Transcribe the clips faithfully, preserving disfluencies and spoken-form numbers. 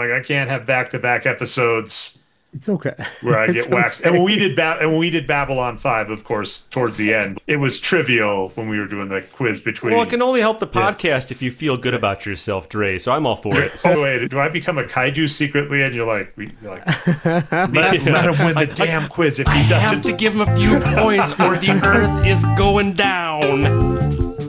like, I can't have back-to-back episodes. It's okay. Where I get It's waxed. okay. And when we did ba- and when we did Babylon five, of course, towards the end, it was trivial when we were doing the quiz between. Well, it can only help the podcast yeah. if you feel good about yourself, Dre. So I'm all for it. Oh wait, do I become a kaiju secretly? And you're like, you're like let, let him win the I, damn quiz if he I doesn't. I have to give him a few points, or the Earth is going down.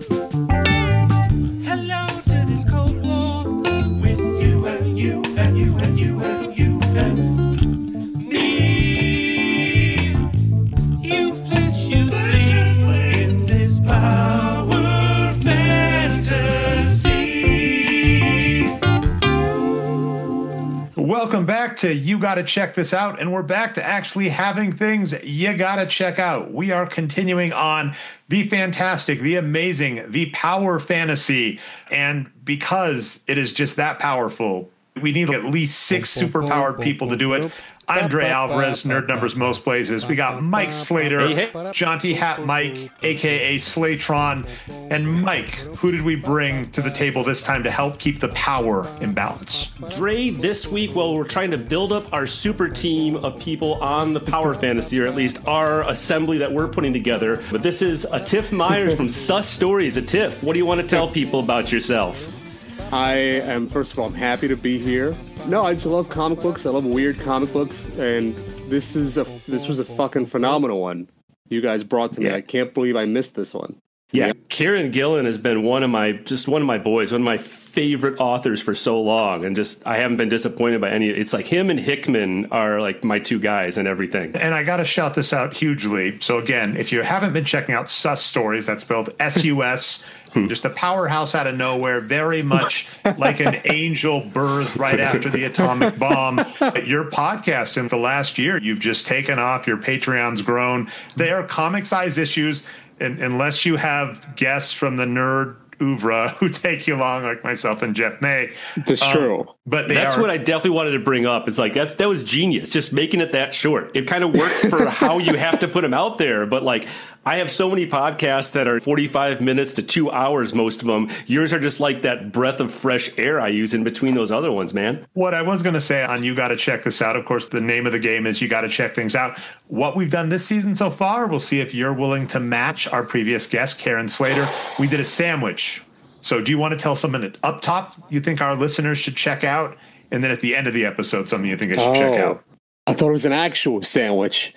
Welcome back to You Gotta Check This Out, and we're back to actually having things you gotta check out. We are continuing on the fantastic, the amazing, the power fantasy, and because it is just that powerful, we need at least six superpowered people to do it. I'm Dre Alvarez, Nerd Numbers Most Places. We got Mike Slater, hey, hey. Jaunty Hat Mike, a k a. Slaytron. And Mike, who did we bring to the table this time to help keep the power in balance? Dre, this week, well, we're trying to build up our super team of people on the Power Fantasy, or at least our assembly that we're putting together. But this is a Tiff Myers from Sus Stories. A Tiff, what do you want to tell people about yourself? I am, first of all, I'm happy to be here. No, I just love comic books. I love weird comic books, and this is a this was a fucking phenomenal one you guys brought to me. Yeah. I can't believe I missed this one. Yeah, yeah. Kieran Gillen has been one of my just one of my boys, one of my favorite authors for so long, and just I haven't been disappointed by any. It's like him and Hickman are like my two guys and everything. And I got to shout this out hugely. So again, if you haven't been checking out Sus Stories, that's spelled S U S. Just a powerhouse out of nowhere, very much like an angel birthed right after the atomic bomb. Your podcast in the last year, you've just taken off. Your Patreon's grown. They are comic-sized issues, and unless you have guests from the nerd oeuvre who take you along, like myself and Jeff May. That's um, true. But that's are, what I definitely wanted to bring up. It's like that's that was genius. Just making it that short. It kind of works for how you have to put them out there. But like, I have so many podcasts that are forty-five minutes to two hours, most of them. Yours are just like that breath of fresh air I use in between those other ones, man. What I was going to say on You Gotta Check This Out, of course, the name of the game is You Gotta Check Things Out. What we've done this season so far, we'll see if you're willing to match our previous guest, Karen Slater. We did a sandwich. So do you want to tell someone up top you think our listeners should check out? And then at the end of the episode, something you think I should oh. check out? I thought it was an actual sandwich.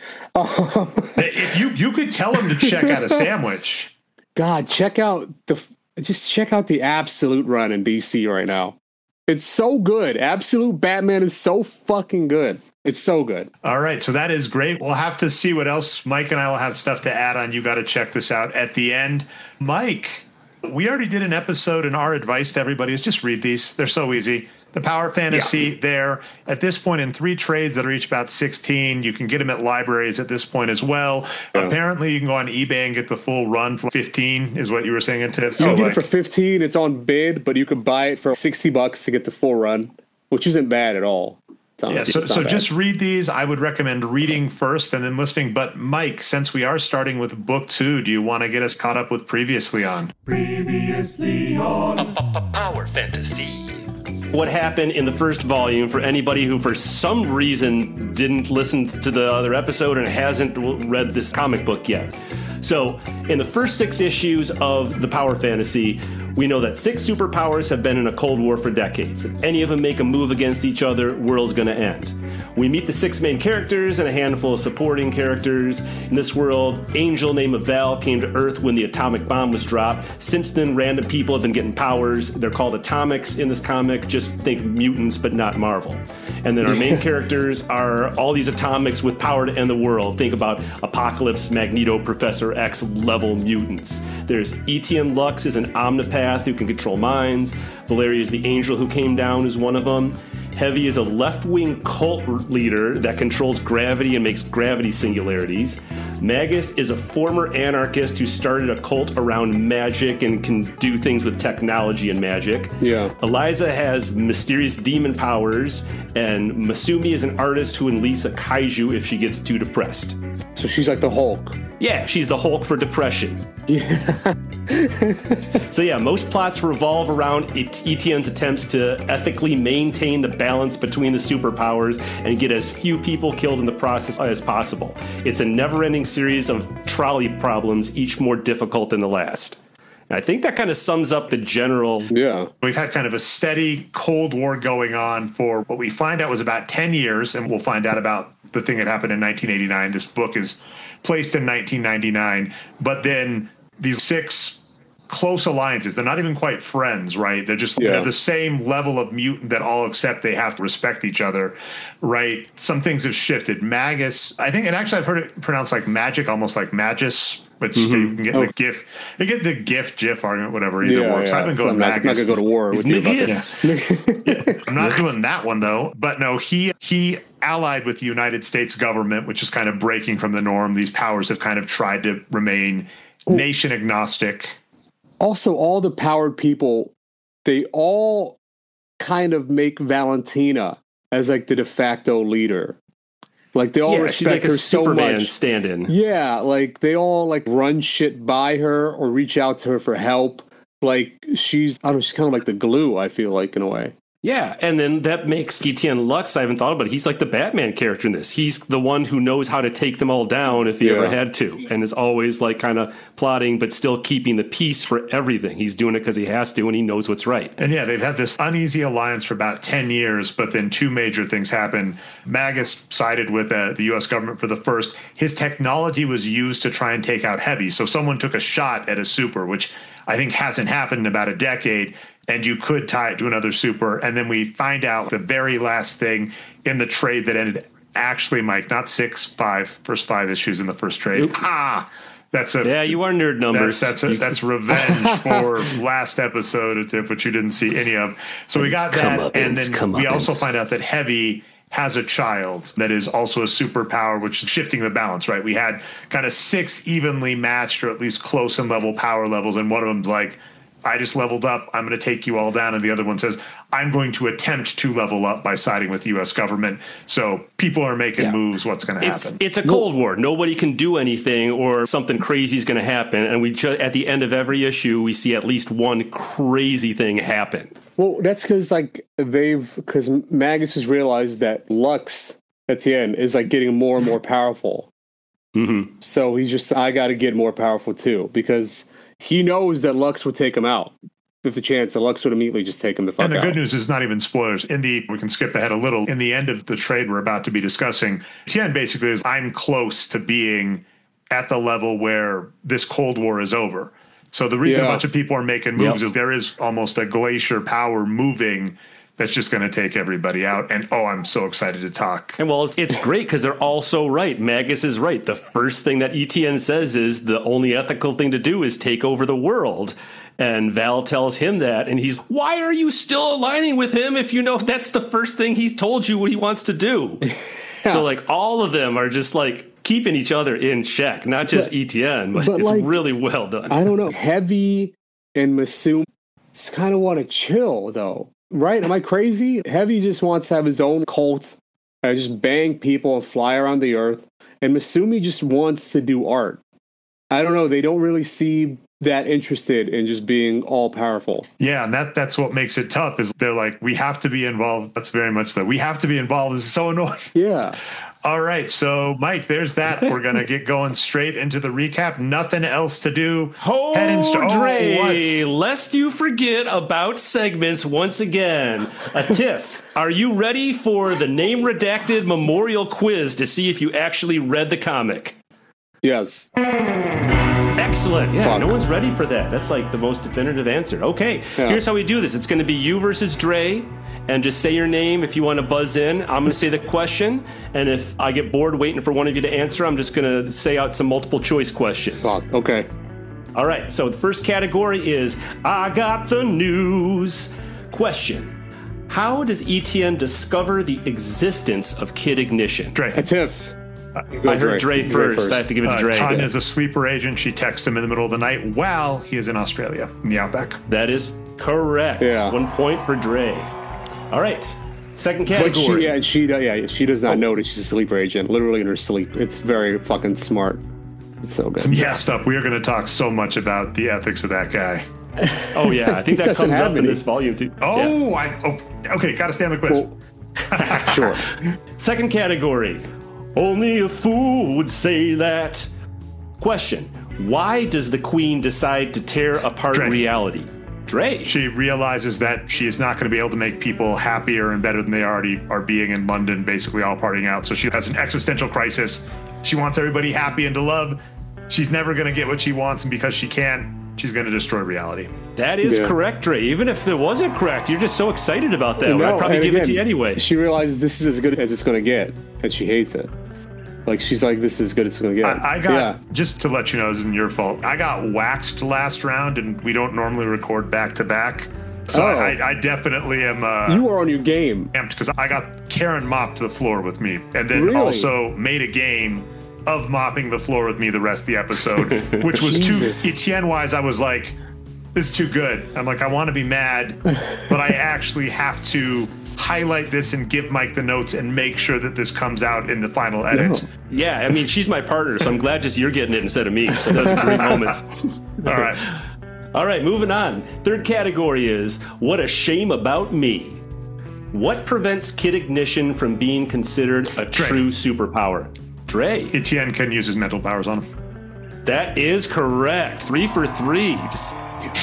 If you you could tell them to check out a sandwich. God, check out the just check out the Absolute run in D C right now. It's so good. Absolute Batman is so fucking good. It's so good. All right, so that is great. We'll have to see what else. Mike and I will have stuff to add on. You got to check this out at the end. Mike, we already did an episode, and our advice to everybody is just read these. They're so easy. The Power Fantasy, yeah. There at this point in three trades that are each about sixteen. You can get them at libraries at this point as well. Yeah. Apparently, you can go on eBay and get the full run for fifteen. Is what you were saying, Tiff? So you can get like, it for fifteen. It's on bid, but you can buy it for sixty bucks to get the full run, which isn't bad at all. Yeah, so so just read these. I would recommend reading first and then listening. But Mike, since we are starting with book two, do you want to get us caught up with Previously On? Previously on Power Fantasy. What happened in the first volume for anybody who for some reason didn't listen to the other episode and hasn't read this comic book yet. So in the first six issues of the Power Fantasy, we know that six superpowers have been in a Cold War for decades. If any of them make a move against each other, world's going to end. We meet the six main characters and a handful of supporting characters. In this world, Angel named Val came to Earth when the atomic bomb was dropped. Since then, random people have been getting powers. They're called atomics in this comic. Just think mutants, but not Marvel. And then our main characters are all these atomics with power to end the world. Think about Apocalypse, Magneto, Professor X level mutants. There's Etienne Lux is an omnipath who can control minds. Valeria is the angel who came down, who's one of them. Heavy is a left-wing cult leader that controls gravity and makes gravity singularities. Magus is a former anarchist who started a cult around magic and can do things with technology and magic. Yeah. Eliza has mysterious demon powers, and Masumi is an artist who unleashes a kaiju if she gets too depressed. So she's like the Hulk. Yeah, she's the Hulk for depression. Yeah. So yeah, most plots revolve around E T N's attempts to ethically maintain the balance between the superpowers and get as few people killed in the process as possible. It's a never-ending series of trolley problems, each more difficult than the last. And I think that kind of sums up the general... Yeah. We've had kind of a steady Cold War going on for what we find out was about ten years, and we'll find out about the thing that happened in nineteen eighty-nine. This book is placed in nineteen ninety-nine, but then these six close alliances, they're not even quite friends, right? They're just Yeah. they're the same level of mutant that all accept they have to respect each other, right? Some things have shifted. Magus, I think, and actually I've heard it pronounced like magic, almost like magus, which Mm-hmm. you can get Oh. the GIF, you get the GIF, GIF argument, whatever, either Yeah, works. yeah. I've been So going I'm not, I'm not Magus. gonna go to war with It's you about Magus. this. I'm not doing that one though. But no, he he allied with the United States government, which is kind of breaking from the norm. These powers have kind of tried to remain nation agnostic. Also, all the powered people, they all kind of make Valentina as like the de facto leader. Like they all Yeah, she's respect like a her so Superman much. stand-in. Yeah, like they all like run shit by her or reach out to her for help. Like she's, I don't know, she's kind of like the glue, I feel like, in a way. Yeah, and then that makes E T N Lux, I haven't thought about it, he's like the Batman character in this. He's the one who knows how to take them all down if he Yeah. ever had to, and is always like kind of plotting but still keeping the peace for everything. He's doing it because he has to and he knows what's right. And yeah, they've had this uneasy alliance for about ten years, but then two major things happened. Magus sided with uh, the U S government for the first. His technology was used to try and take out Heavy. So someone took a shot at a super, which I think hasn't happened in about a decade, and you could tie it to another super. And then we find out the very last thing in the trade that ended, actually, Mike, not six, five, first five issues in the first trade. Ah, that's a Yeah, you are nerd numbers. That's that's, a, that's revenge for last episode, which you didn't see any of. So we got that, and then we also find out that Heavy has a child that is also a superpower, which is shifting the balance, right? We had kind of six evenly matched or at least close in level power levels, and one of them's like, I just leveled up, I'm going to take you all down. And the other one says, I'm going to attempt to level up by siding with the U S government. So people are making Yeah. moves. What's going to It's happen? it's a Cold War. Nobody can do anything, or something crazy is going to happen. And we ju- at the end of every issue, we see at least one crazy thing happen. Well, that's because like they've, because Magus has realized that Lux at the end is like getting more and more powerful. Mm-hmm. So he's just, I got to get more powerful too, because he knows that Lux would take him out. With the chance that Lux would immediately just take him the fuck out. And the good news is not even spoilers. In the, we can skip ahead a little. In the end of the trade we're about to be discussing, Tien basically is, I'm close to being at the level where this Cold War is over. So the reason Yeah. a bunch of people are making moves Yep. is there is almost a glacier power moving that's just going to take everybody out. And oh, I'm so excited to talk. And well, it's, it's great because they're all so right. Magus is right. The first thing that E T N says is the only ethical thing to do is take over the world. And Val tells him that, and he's, why are you still aligning with him if you know that's the first thing he's told you what he wants to do? Yeah. So, like, all of them are just, like, keeping each other in check, not just But- E T N, but, but, it's like, really well done. I don't know. Heavy and Masumi just kind of want to chill, though. Right? Am I crazy? Heavy just wants to have his own cult and just bang people and fly around the earth. And Masumi just wants to do art. I don't know. They don't really see that interested in just being all powerful. Yeah, and that that's what makes it tough is they're like, we have to be involved. That's very much that. We have to be involved. This is so annoying. Yeah. All right, so Mike, there's that. We're going to get going straight into the recap. Nothing else to do. Hold, Head and st- Dre, oh, what? lest you forget about segments once again. A Tiff, are you ready for the name redacted memorial quiz to see if you actually read the comic? Yes. Excellent. Yeah, Fuck. no one's ready for that. That's like the most definitive answer. Okay, Yeah. here's how we do this. It's going to be you versus Dre, and just say your name if you want to buzz in. I'm going to say the question, and if I get bored waiting for one of you to answer, I'm just going to say out some multiple choice questions. Fuck. Okay. All right, so the first category is I got the news. Question. How does E T N discover the existence of Kid Ignition? Dre. A tiff. I heard Dre, Dre first. first. I have to give it to uh, Dre. Ton is a sleeper agent. She texts him in the middle of the night while he is in Australia, in the outback. That is correct. Yeah. One point for Dre. All right. Second category. But she, yeah, she, yeah, she does not oh. know that she's a sleeper agent, literally in her sleep. It's very fucking smart. It's so good. Some messed up. We are going to talk so much about the ethics of that guy. Oh, yeah. I think that comes up any. in this volume, too. Oh, yeah. I, oh okay. Got to stay on the quiz. Well, sure. Second category. Only a fool would say that. Question. Why does the queen decide to tear apart Dre. reality? Dre. She realizes that she is not going to be able to make people happier and better than they already are being in London, basically all partying out. So she has an existential crisis. She wants everybody happy and to love. She's never going to get what she wants, and because she can't, she's going to destroy reality. That is yeah. correct, Dre. Even if it wasn't correct, you're just so excited about that. No, I'd probably give again, it to you anyway. She realizes this is as good as it's going to get, and she hates it. Like, she's like, this is as good as it's going to get. I, I got, yeah. just to let you know, this isn't your fault. I got waxed last round, and we don't normally record back to back. So oh. I, I definitely am. Uh, you were on your game. Because I got Karen mopped the floor with me, and then really? also made a game of mopping the floor with me the rest of the episode, which was too Etienne wise. I was like, this is too good. I'm like, I want to be mad, but I actually have to highlight this and give Mike the notes and make sure that this comes out in the final edit. No. Yeah, I mean, she's my partner, so I'm glad just you're getting it instead of me. So that's a great moment. All right. All right, moving on. Third category is What a Shame About Me. What prevents Kid Ignition from being considered a Dre. true superpower? Dre. Etienne can use his mental powers on him. That is correct. Three for three. Just...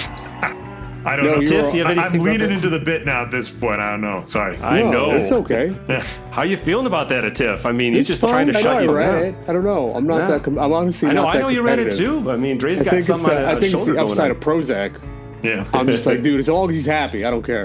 I don't no, know. Tiff, you have I'm leaning into the bit now at this point. I don't know. Sorry. I no, know. It's okay. Yeah. How you feeling about that, at Tiff? I mean, it's he's just fine. trying to I shut know you I read down. It. I don't know. I'm not yeah. that. Com- I'm honestly. I know. Not I know that you read it too. But I mean, Dre's I got some. Uh, I think it's the upside of Prozac. Yeah. I'm just like, dude. As long as he's happy, I don't care.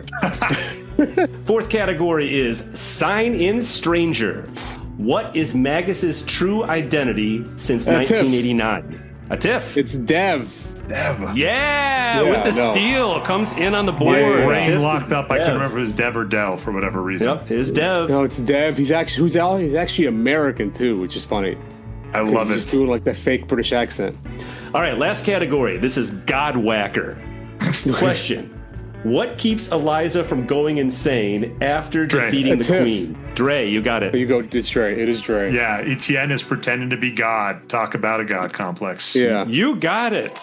Fourth category is Sign In Stranger. What is Magus's true identity since a nineteen eighty-nine? Tiff. A Tiff. It's Dev. Dev. Yeah, yeah with the no. steal comes in on the board. Yeah, brain Tiff locked up. Dev. I couldn't remember if it was Dev or Del for whatever reason. Yep, it's Dev. No, it's Dev. He's actually who's out. He's actually American too, which is funny. I love he's it. Just doing like the fake British accent. All right, last category. This is Godwhacker. Question. What keeps Eliza from going insane after Dre. defeating A the Tiff. queen? Dre, you got it. You go, it's Dre. It is Dre. Yeah, Etienne is pretending to be God. Talk about a God complex. Yeah. You got it.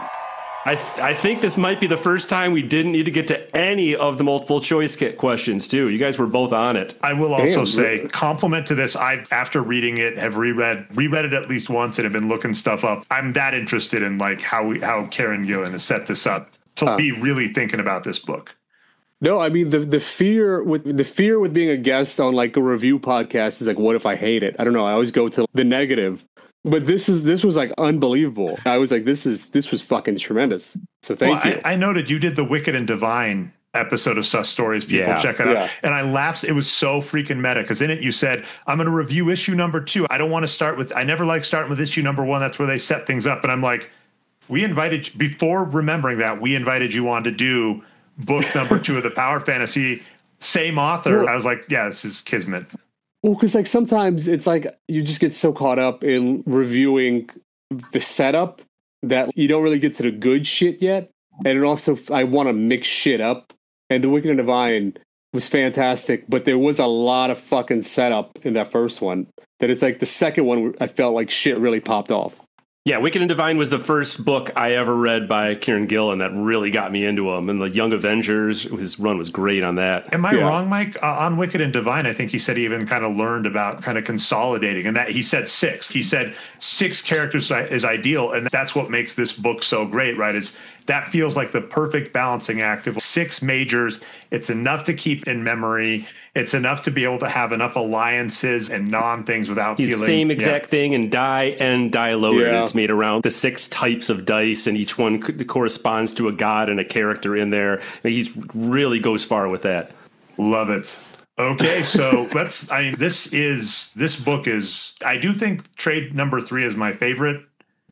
I I think this might be the first time we didn't need to get to any of the multiple choice questions, too. You guys were both on it. I will also Damn, say, really? compliment to this. I, after reading it, have reread reread it at least once and have been looking stuff up. I'm that interested in like how we, how Karen Gillan has set this up to uh, be really thinking about this book. No, I mean the the fear with the fear with being a guest on like a review podcast is like, what if I hate it? I don't know. I always go to the negative. But this is this was like unbelievable. I was like, this is this was fucking tremendous. So thank well, you. I, I noted you did the Wicked and Divine episode of Sus Stories. People yeah, check it yeah. out. And I laughed. It was so freaking meta because in it you said, I'm going to review issue number two. I don't want to start with, I never like starting with issue number one. That's where they set things up. And I'm like, we invited, before remembering that, we invited you on to do book number two of the Power Fantasy. Same author. Well, I was like, yeah, this is kismet. Well, because like sometimes it's like you just get so caught up in reviewing the setup that you don't really get to the good shit yet. And it also, I want to mix shit up. And The Wicked and Divine was fantastic, but there was a lot of fucking setup in that first one. That it's like the second one, I felt like shit really popped off. Yeah, Wicked and Divine was the first book I ever read by Kieran Gillen that really got me into him. And the Young Avengers, his run was great on that. Am I yeah. wrong, Mike? Uh, on Wicked and Divine, I think he said he even kind of learned about kind of consolidating, and that he said six. He said six characters is ideal, and that's what makes this book so great, right? Is that feels like the perfect balancing act of six majors. It's enough to keep in memory. It's enough to be able to have enough alliances and non-things without He's feeling... Same exact yeah. thing in die and die loaded. Yeah. It's made around the six types of dice, and each one co- corresponds to a god and a character in there. He really goes far with that. Love it. Okay, so let's... I mean, this is... This book is... I do think trade number three is my favorite,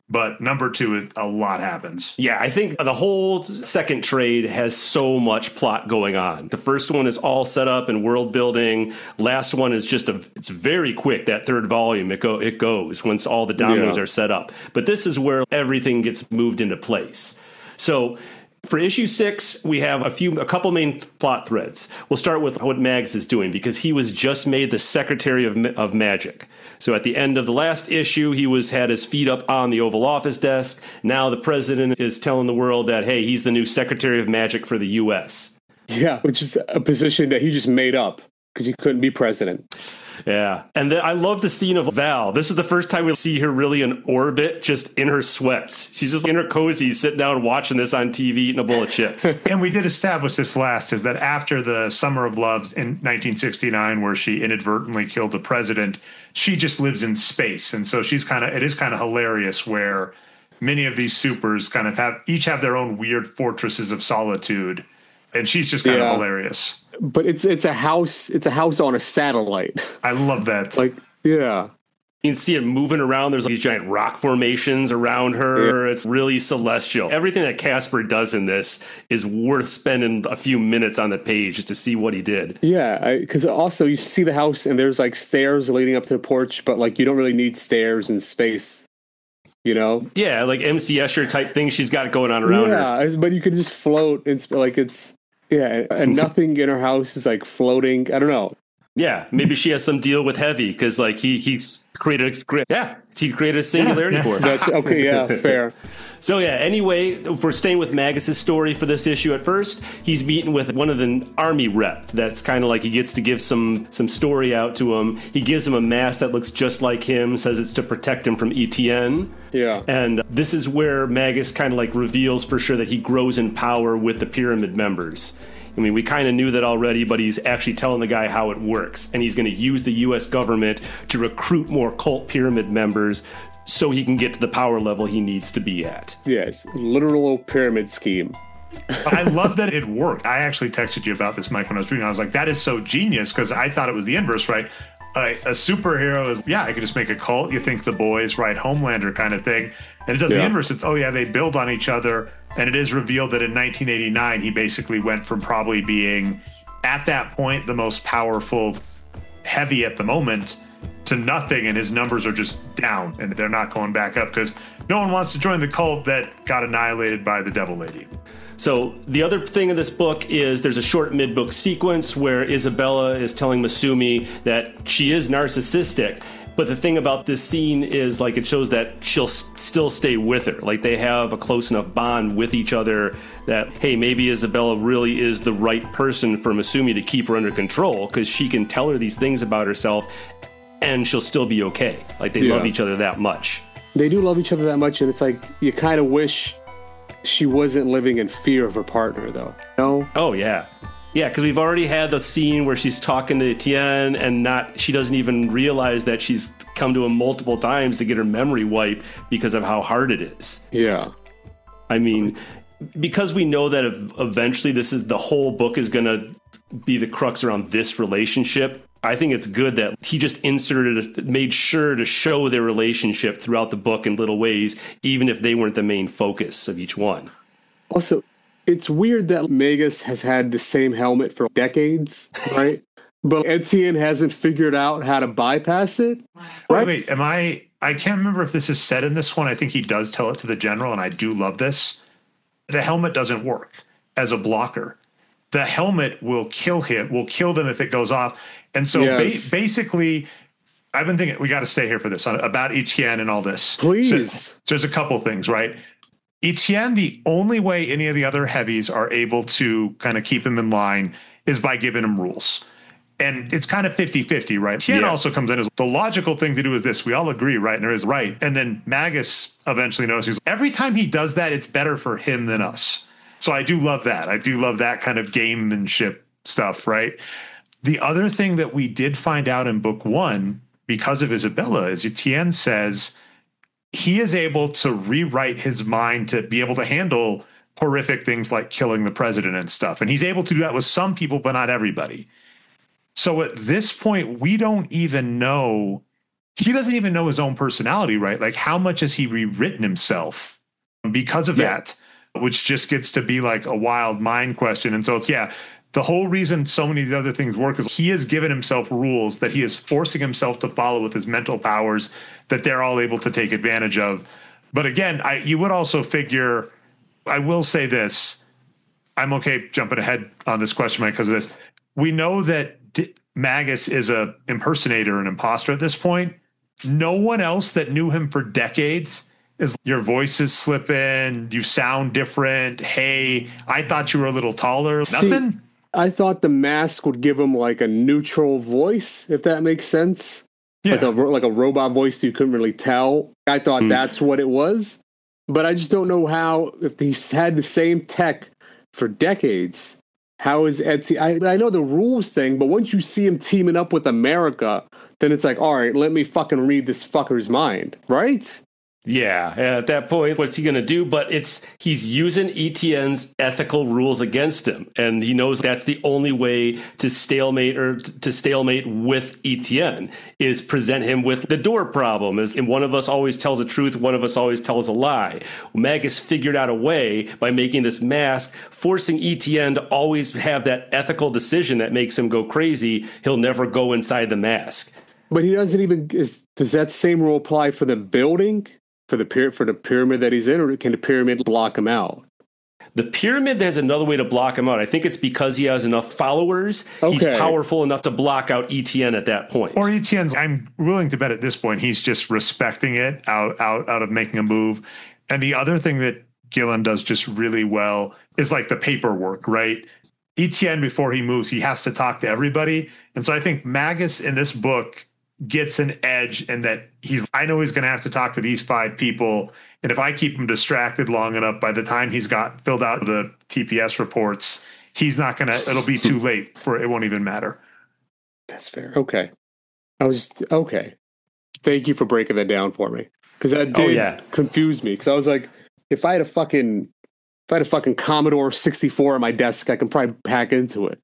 But number two, it, a lot happens. Yeah, I think the whole second trade has so much plot going on. The first one is all set up and world building. Last one is just a, it's very quick. That third volume, it go it goes once all the dominoes yeah. are set up. But this is where everything gets moved into place. So for issue six, we have a few, a couple main plot threads. We'll start with what Mags is doing because he was just made the Secretary of of Magic. So at the end of the last issue, he was had his feet up on the Oval Office desk. Now the president is telling the world that, hey, he's the new Secretary of Magic for the U S. Yeah, which is a position that he just made up because he couldn't be president. Yeah. And then I love the scene of Val. This is the first time we see her really in orbit, just in her sweats. She's just in her cozy, sitting down watching this on T V, eating a bowl of chips. And we did establish this last, is that after the Summer of Love in nineteen sixty-nine, where she inadvertently killed the president, she just lives in space. And so she's kind of, it is kind of hilarious where many of these supers kind of have, each have their own weird fortresses of solitude. And she's just kind yeah. of hilarious. But it's it's a house it's a house on a satellite. I love that. Like, yeah. You can see it moving around. There's like these giant rock formations around her. Yeah. It's really celestial. Everything that Casper does in this is worth spending a few minutes on the page just to see what he did. Yeah, because also you see the house and there's like stairs leading up to the porch, but like you don't really need stairs in space. You know? Yeah, like M C Escher type thing she's got going on around yeah, her. Yeah, but you can just float. It's like it's... Yeah, and nothing in her house is like floating. I don't know. Yeah, maybe she has some deal with Heavy because like he he's created a yeah he created a singularity yeah, for her. That's okay. Yeah, fair. So yeah. Anyway, if we're staying with Magus' story for this issue at first, he's meeting with one of the army rep. That's kind of like he gets to give some some story out to him. He gives him a mask that looks just like him. Says it's to protect him from Etienne. Yeah. And this is where Magus kind of like reveals for sure that he grows in power with the pyramid members. I mean, we kind of knew that already, but he's actually telling the guy how it works. And he's going to use the U S government to recruit more cult pyramid members so he can get to the power level he needs to be at. Yes, literal pyramid scheme. I love that it worked. I actually texted you about this, Mike, when I was reading. I was like, that is so genius, because I thought it was the inverse, right? A, a superhero is, yeah, I could just make a cult. You think The Boys, right? Homelander kind of thing. And it does yeah. the inverse. It's, oh, yeah, they build on each other. And it is revealed that in nineteen eighty-nine, he basically went from probably being, at that point, the most powerful Heavy at the moment to nothing. And his numbers are just down. And they're not going back up because no one wants to join the cult that got annihilated by the Devil Lady. So the other thing in this book is there's a short mid-book sequence where Isabella is telling Masumi that she is narcissistic. But the thing about this scene is, like, it shows that she'll s- still stay with her. Like, they have a close enough bond with each other that, hey, maybe Isabella really is the right person for Masumi to keep her under control because she can tell her these things about herself and she'll still be okay. Like, they yeah. love each other that much. They do love each other that much, and it's like you kind of wish she wasn't living in fear of her partner, though. No? Oh, yeah. Yeah, because we've already had the scene where she's talking to Etienne and not she doesn't even realize that she's come to him multiple times to get her memory wiped because of how hard it is. Yeah. I mean, because we know that eventually this is the whole book is going to be the crux around this relationship, I think it's good that he just inserted, made sure to show their relationship throughout the book in little ways, even if they weren't the main focus of each one. Also, it's weird that Magus has had the same helmet for decades, right? But Etienne hasn't figured out how to bypass it. Right? Wait, wait, am I... I can't remember if this is said in this one. I think he does tell it to the general, and I do love this. The helmet doesn't work as a blocker. The helmet will kill him, will kill them if it goes off. And so yes. ba- basically, I've been thinking, we got to stay here for this, about Etienne and all this. Please. So, so there's a couple things, right? Etienne, the only way any of the other heavies are able to kind of keep him in line is by giving him rules. And it's kind of fifty-fifty, right? Etienne yeah. also comes in as the logical thing to do is this. We all agree, right? And there is right. And then Magus eventually notices every time he does that, it's better for him than us. So I do love that. I do love that kind of gamemanship stuff, right? The other thing that we did find out in book one, because of Isabella, is Etienne says he is able to rewrite his mind to be able to handle horrific things like killing the president and stuff. And he's able to do that with some people, but not everybody. So at this point, we don't even know he doesn't even know his own personality, right? Like, how much has he rewritten himself because of yeah. that, which just gets to be like a wild mind question. And so it's, yeah, the whole reason so many of the other things work is he has given himself rules that he is forcing himself to follow with his mental powers that they're all able to take advantage of. But again, I, you would also figure, I will say this, I'm okay jumping ahead on this question because of this. We know that D- Magus is a impersonator, an imposter at this point. No one else that knew him for decades is, your voice is slipping, you sound different. Hey, I thought you were a little taller. See, Nothing? I thought the mask would give him like a neutral voice, if that makes sense. Yeah. Like a like a robot voice that you couldn't really tell. I thought mm. that's what it was. But I just don't know how, if he's had the same tech for decades, how is Etsy? I, I know the rules thing, but once you see him teaming up with America, then it's like, all right, let me fucking read this fucker's mind, right? Yeah, at that point, what's he going to do? But it's he's using E T N's ethical rules against him, and he knows that's the only way to stalemate or to stalemate with E T N is present him with the door problem. Is and one of us always tells the truth, one of us always tells a lie. Magus figured out a way by making this mask, forcing E T N to always have that ethical decision that makes him go crazy. He'll never go inside the mask. But he doesn't even. Is, does that same rule apply for the building? For the for the pyramid that he's in, or can the pyramid block him out? The pyramid has another way to block him out. I think it's because he has enough followers. Okay. He's powerful enough to block out E T N at that point. Or E T N's, I'm willing to bet at this point, he's just respecting it out, out, out of making a move. And the other thing that Gillen does just really well is like the paperwork, right? E T N, before he moves, he has to talk to everybody. And so I think Magus in this book gets an edge in that he's, I know he's going to have to talk to these five people. And if I keep him distracted long enough, by the time he's got filled out the T P S reports, he's not going to, it'll be too late for, it won't even matter. That's fair. Okay. I was, okay. Thank you for breaking that down for me. Cause that did oh, yeah. confuse me. Cause I was like, if I had a fucking, if I had a fucking Commodore sixty-four on my desk, I can probably hack into it.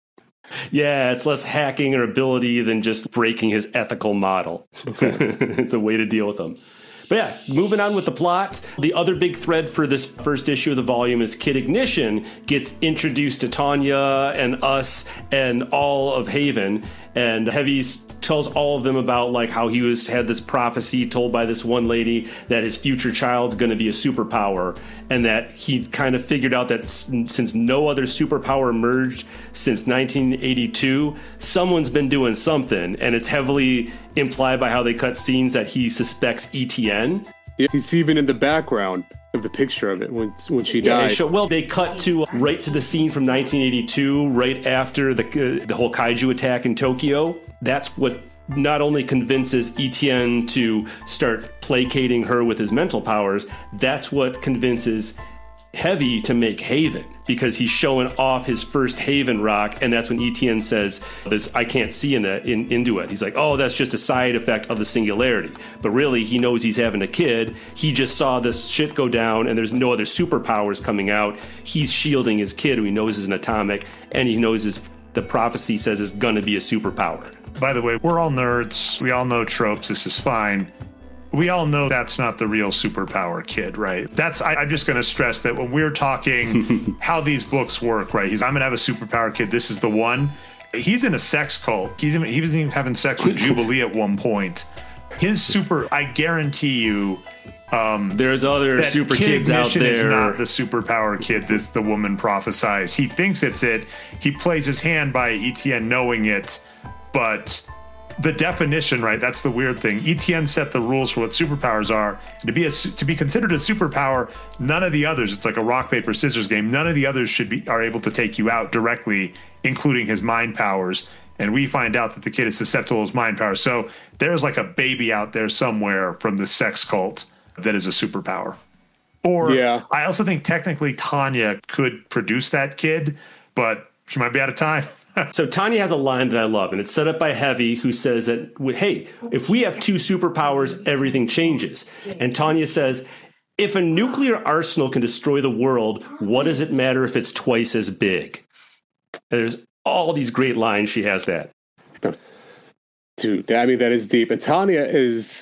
Yeah, it's less hacking or ability than just breaking his ethical model. Okay. It's a way to deal with him. But yeah, moving on with the plot. The other big thread for this first issue of the volume is Kid Ignition gets introduced to Tanya and us and all of Haven. And Heavy tells all of them about like how he was had this prophecy told by this one lady that his future child's going to be a superpower, and that he kind of figured out that s- since no other superpower emerged since nineteen eighty-two, someone's been doing something, and it's heavily implied by how they cut scenes that he suspects E T N. He's even in the background of the picture of it when when she yeah, died. They show, well, they cut to right to the scene from nineteen eighty-two, right after the uh, the whole kaiju attack in Tokyo. That's what not only convinces E T N to start placating her with his mental powers, that's what convinces Heavy to make Haven, because he's showing off his first Haven rock, and that's when E T N says, "This I can't see in, the, in into it." He's like, "Oh, that's just a side effect of the singularity." But really, he knows he's having a kid. He just saw this shit go down, and there's no other superpowers coming out. He's shielding his kid, who he knows is an atomic, and he knows his the prophecy says is going to be a superpower. By the way, we're all nerds. We all know tropes. This is fine. We all know that's not the real superpower kid, right? That's I, I'm just going to stress that when we're talking how these books work, right? He's I'm going to have a superpower kid. This is the one. He's in a sex cult. He's he was even having sex with Jubilee at one point. His super, I guarantee you, um, there's other super Kid kids out Ignition there. Is not the superpower kid. This the woman prophesies. He thinks it's it. He plays his hand by E T N knowing it, but the definition, right? That's the weird thing. E T N set the rules for what superpowers are. And to be a to be considered a superpower, none of the others. It's like a rock paper scissors game. None of the others should be are able to take you out directly, including his mind powers. And we find out that the kid is susceptible to his mind powers. So there's like a baby out there somewhere from the sex cult that is a superpower. Or yeah. I also think technically Tanya could produce that kid, but she might be out of time. So Tanya has a line that I love, and it's set up by Heavy, who says that, hey, if we have two superpowers, everything changes. And Tanya says, if a nuclear arsenal can destroy the world, what does it matter if it's twice as big? And there's all these great lines she has that. Dude, I mean, that is deep. And Tanya is,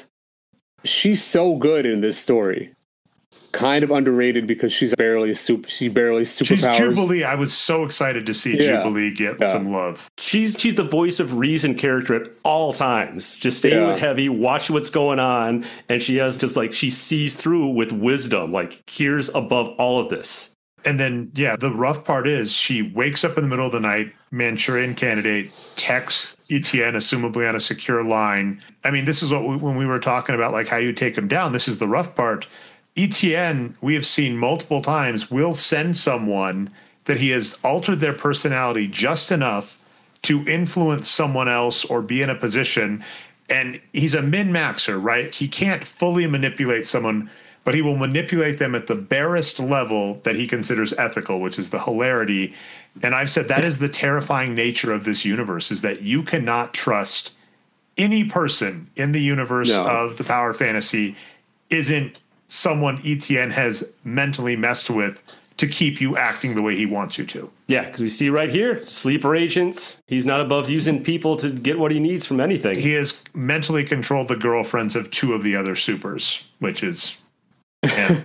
she's so good in this story. Kind of underrated because she's barely a super, she barely superpowers. She's Jubilee. I was so excited to see yeah. Jubilee get yeah. some love. She's she's the voice of reason character at all times. Just staying yeah. with Heavy, watch what's going on, and she has just like she sees through with wisdom. Like, here's above all of this. And then, yeah, the rough part is she wakes up in the middle of the night, Manchurian Candidate, texts Etienne, assumably on a secure line. I mean, this is what we, when we were talking about, like, how you take him down. This is the rough part. Etienne, we have seen multiple times, will send someone that he has altered their personality just enough to influence someone else or be in a position. And he's a min-maxer, right? He can't fully manipulate someone, but he will manipulate them at the barest level that he considers ethical, which is the hilarity. And I've said that is the terrifying nature of this universe, is that you cannot trust any person in the universe no. of the Power Fantasy isn't someone Etienne has mentally messed with to keep you acting the way he wants you to. Yeah, because we see right here, sleeper agents. He's not above using people to get what he needs from anything. He has mentally controlled the girlfriends of two of the other supers, which is yeah,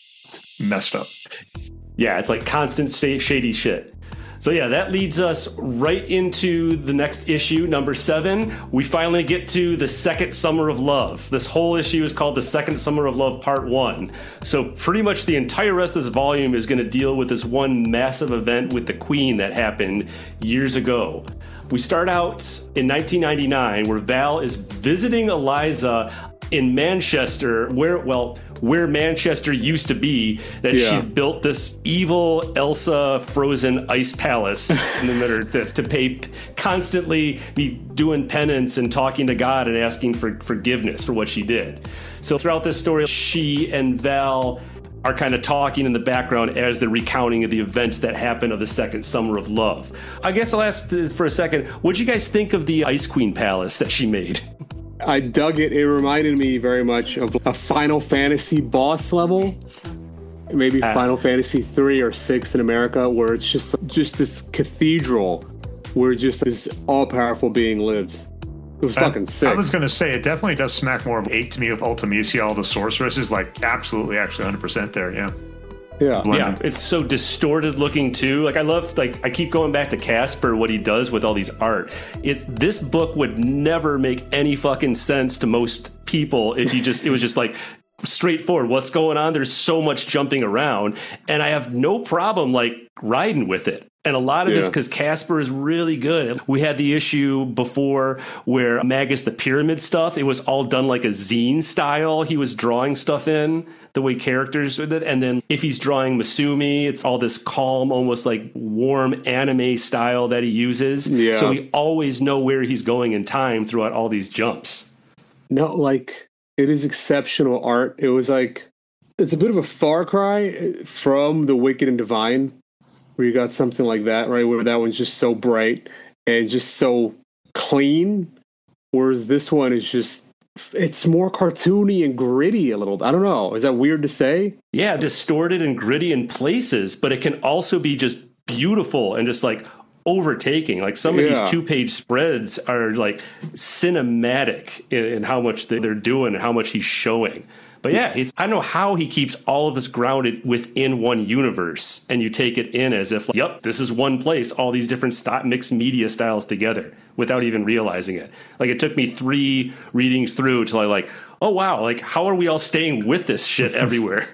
messed up. Yeah, it's like constant shady shit. So yeah, that leads us right into the next issue, number seven. We finally get to the second Summer of Love. This whole issue is called the Second Summer of Love Part One. So pretty much the entire rest of this volume is going to deal with this one massive event with the Queen that happened years ago. We start out in nineteen ninety-nine, where Val is visiting Eliza in Manchester, where, well, where Manchester used to be, that yeah. she's built this evil Elsa frozen ice palace in the middle to, to pay, constantly be doing penance and talking to God and asking for forgiveness for what she did. So throughout this story, she and Val are kind of talking in the background as they're recounting of the events that happened of the Second Summer of Love. I guess I'll ask for a second, what'd you guys think of the Ice Queen Palace that she made? I dug it. It reminded me very much of a Final Fantasy boss level, maybe uh, Final Fantasy three or six in America, where it's just just this cathedral where just this all-powerful being lives. It was fucking sick. I was going to say, it definitely does smack more of eight to me with Ultimisia, all the sorceresses, like absolutely, actually one hundred percent there, yeah. Yeah. Yeah, it's so distorted looking too. Like I love, like I keep going back to Casper, what he does with all these art. It's this book would never make any fucking sense to most people if you just, it was just like straightforward. What's going on? There's so much jumping around, and I have no problem like riding with it. And a lot of yeah. this because Casper is really good. We had the issue before where Magus the Pyramid stuff, it was all done like a zine style. He was drawing stuff in the way characters with it. And then if he's drawing Masumi, it's all this calm, almost like warm anime style that he uses. Yeah. So we always know where he's going in time throughout all these jumps. No, like it is exceptional art. It was like, it's a bit of a far cry from The Wicked and Divine, where you got something like that, right? Where that one's just so bright and just so clean. Whereas this one is just, it's more cartoony and gritty a little bit. I don't know. Is that weird to say? Yeah, distorted and gritty in places, but it can also be just beautiful and just like overtaking. Like some of yeah. these two-page spreads are like cinematic in, in how much they're doing and how much he's showing. But yeah, it's, I don't know how he keeps all of this grounded within one universe, and you take it in as if, like, yep, this is one place, all these different st- mixed media styles together without even realizing it. Like, it took me three readings through till I like, oh, wow, like, how are we all staying with this shit everywhere?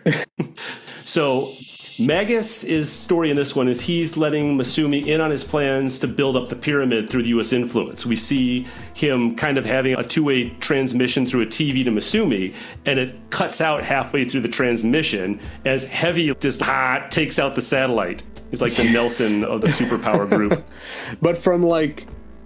So Magus' story in this one is he's letting Masumi in on his plans to build up the pyramid through the U S influence. We see him kind of having a two-way transmission through a T V to Masumi, and it cuts out halfway through the transmission as Heavy just ah, takes out the satellite. He's like the Nelson of the superpower group. But from like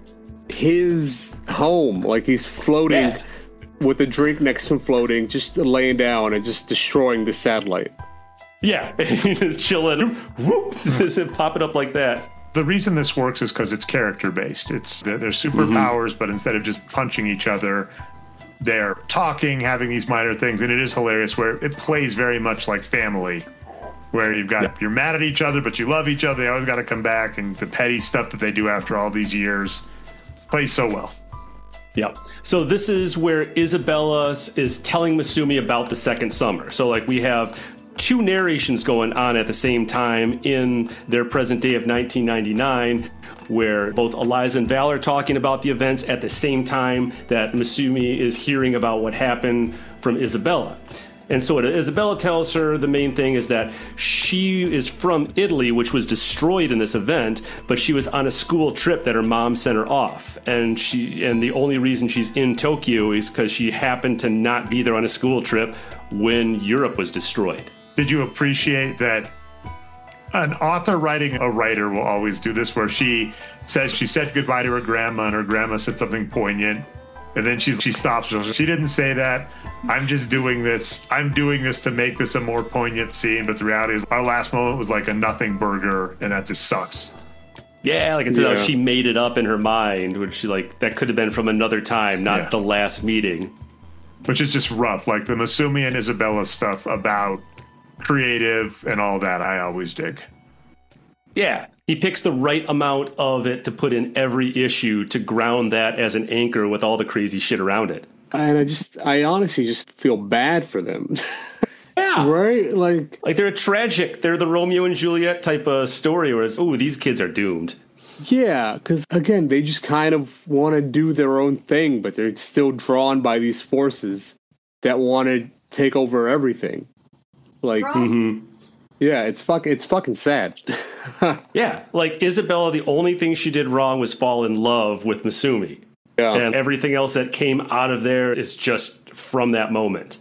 his home, like he's floating yeah. with a drink next to him floating, just laying down and just destroying the satellite. Yeah, just chilling, whoop, just pop it up like that. The reason this works is because it's character-based. It's they're superpowers, mm-hmm. but instead of just punching each other, they're talking, having these minor things, and it is hilarious where it plays very much like family, where you've got, yeah. you're mad at each other, but you love each other. They always got to come back, and the petty stuff that they do after all these years plays so well. Yep. So this is where Isabella is telling Masumi about the second summer. So like we have two narrations going on at the same time in their present day of nineteen ninety-nine, where both Eliza and Val are talking about the events at the same time that Masumi is hearing about what happened from Isabella. And so what Isabella tells her, the main thing is that she is from Italy, which was destroyed in this event, but she was on a school trip that her mom sent her off. And she and the only reason she's in Tokyo is because she happened to not be there on a school trip when Europe was destroyed. Did you appreciate that an author writing a writer will always do this, where she says she said goodbye to her grandma and her grandma said something poignant, and then she's, she stops. She didn't say that. I'm just doing this. I'm doing this to make this a more poignant scene. But the reality is our last moment was like a nothing burger, and that just sucks. Yeah, like it's yeah. how she made it up in her mind, which she like that could have been from another time, not yeah. the last meeting. Which is just rough. Like the Masumi and Isabella stuff about creative and all that, I always dig. Yeah, he picks the right amount of it to put in every issue to ground that as an anchor with all the crazy shit around it. And I just, I honestly just feel bad for them. Yeah. Right? Like, like they're a tragic, they're the Romeo and Juliet type of story where it's, oh, these kids are doomed. Yeah, because again, they just kind of want to do their own thing, but they're still drawn by these forces that want to take over everything. Like, mm-hmm. yeah, it's fuck, it's fucking sad. Yeah, like Isabella, the only thing she did wrong was fall in love with Masumi. Yeah. And everything else that came out of there is just from that moment.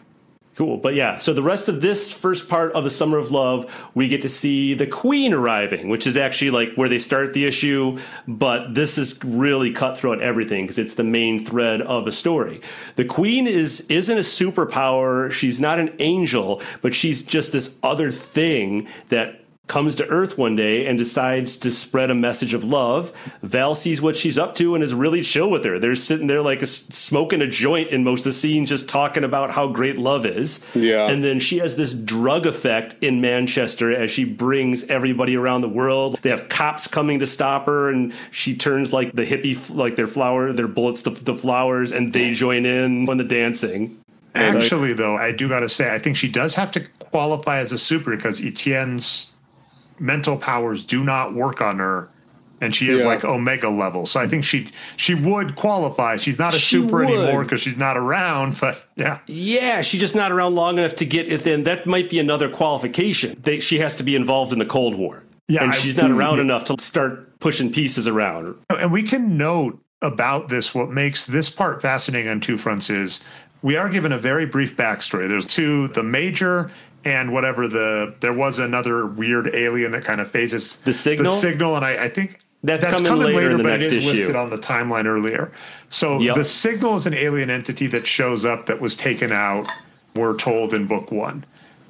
Cool. But yeah, so the rest of this first part of the Summer of Love, we get to see the Queen arriving, which is actually like where they start the issue. But this is really cut throughout everything because it's the main thread of the story. The Queen is, isn't a superpower. She's not an angel, but she's just this other thing that comes to Earth one day and decides to spread a message of love. Val sees what she's up to and is really chill with her. They're sitting there like a, smoking a joint in most of the scenes, just talking about how great love is. Yeah. And then she has this drug effect in Manchester as she brings everybody around the world. They have cops coming to stop her, and she turns like the hippie, like their flower, their bullets to, to flowers, and they join in on the dancing. Actually, though, I do got to say, I think she does have to qualify as a super because Etienne's mental powers do not work on her, and she is yeah. like Omega level. So I think she she would qualify. She's not a she super would. anymore because she's not around, but yeah. Yeah, she's just not around long enough to get within. That might be another qualification. They, she has to be involved in the Cold War. Yeah, and I, she's not around yeah. enough to start pushing pieces around. And we can note about this, what makes this part fascinating on two fronts is we are given a very brief backstory. There's two, the Major and whatever the, there was another weird alien that kind of phases the signal. The signal, and I, I think that's, that's coming, coming later, later in the but next it is issue. listed on the timeline earlier. So yep. the signal is an alien entity that shows up that was taken out, we're told in book one.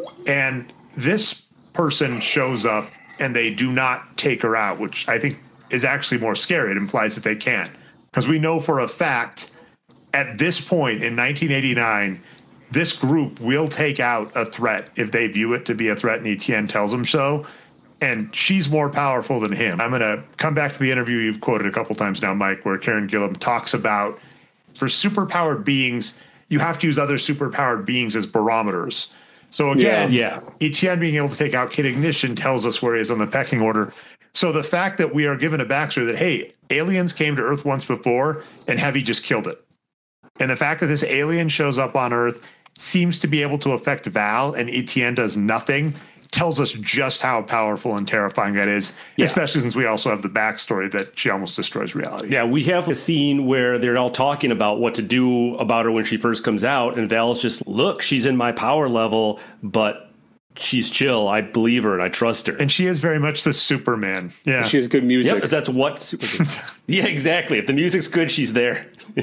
And this person shows up and they do not take her out, which I think is actually more scary. It implies that they can't. Because we know for a fact at this point in nineteen eighty-nine, this group will take out a threat if they view it to be a threat and Etienne tells them so. And she's more powerful than him. I'm going to come back to the interview you've quoted a couple times now, Mike, where Karen Gillan talks about for superpowered beings, you have to use other superpowered beings as barometers. So again, yeah. yeah. Etienne being able to take out Kid Ignition tells us where he is on the pecking order. So the fact that we are given a backstory that, hey, aliens came to Earth once before and Heavy just killed it. And the fact that this alien shows up on Earth, seems to be able to affect Val, and Etienne does nothing, tells us just how powerful and terrifying that is, yeah. especially since we also have the backstory that she almost destroys reality. Yeah, we have a scene where they're all talking about what to do about her when she first comes out, and Val's just, look, she's in my power level, but she's chill. I believe her and I trust her. And she is very much the Superman. Yeah. She has good music. Yep, that's what Superman. Yeah, exactly. If the music's good, she's there.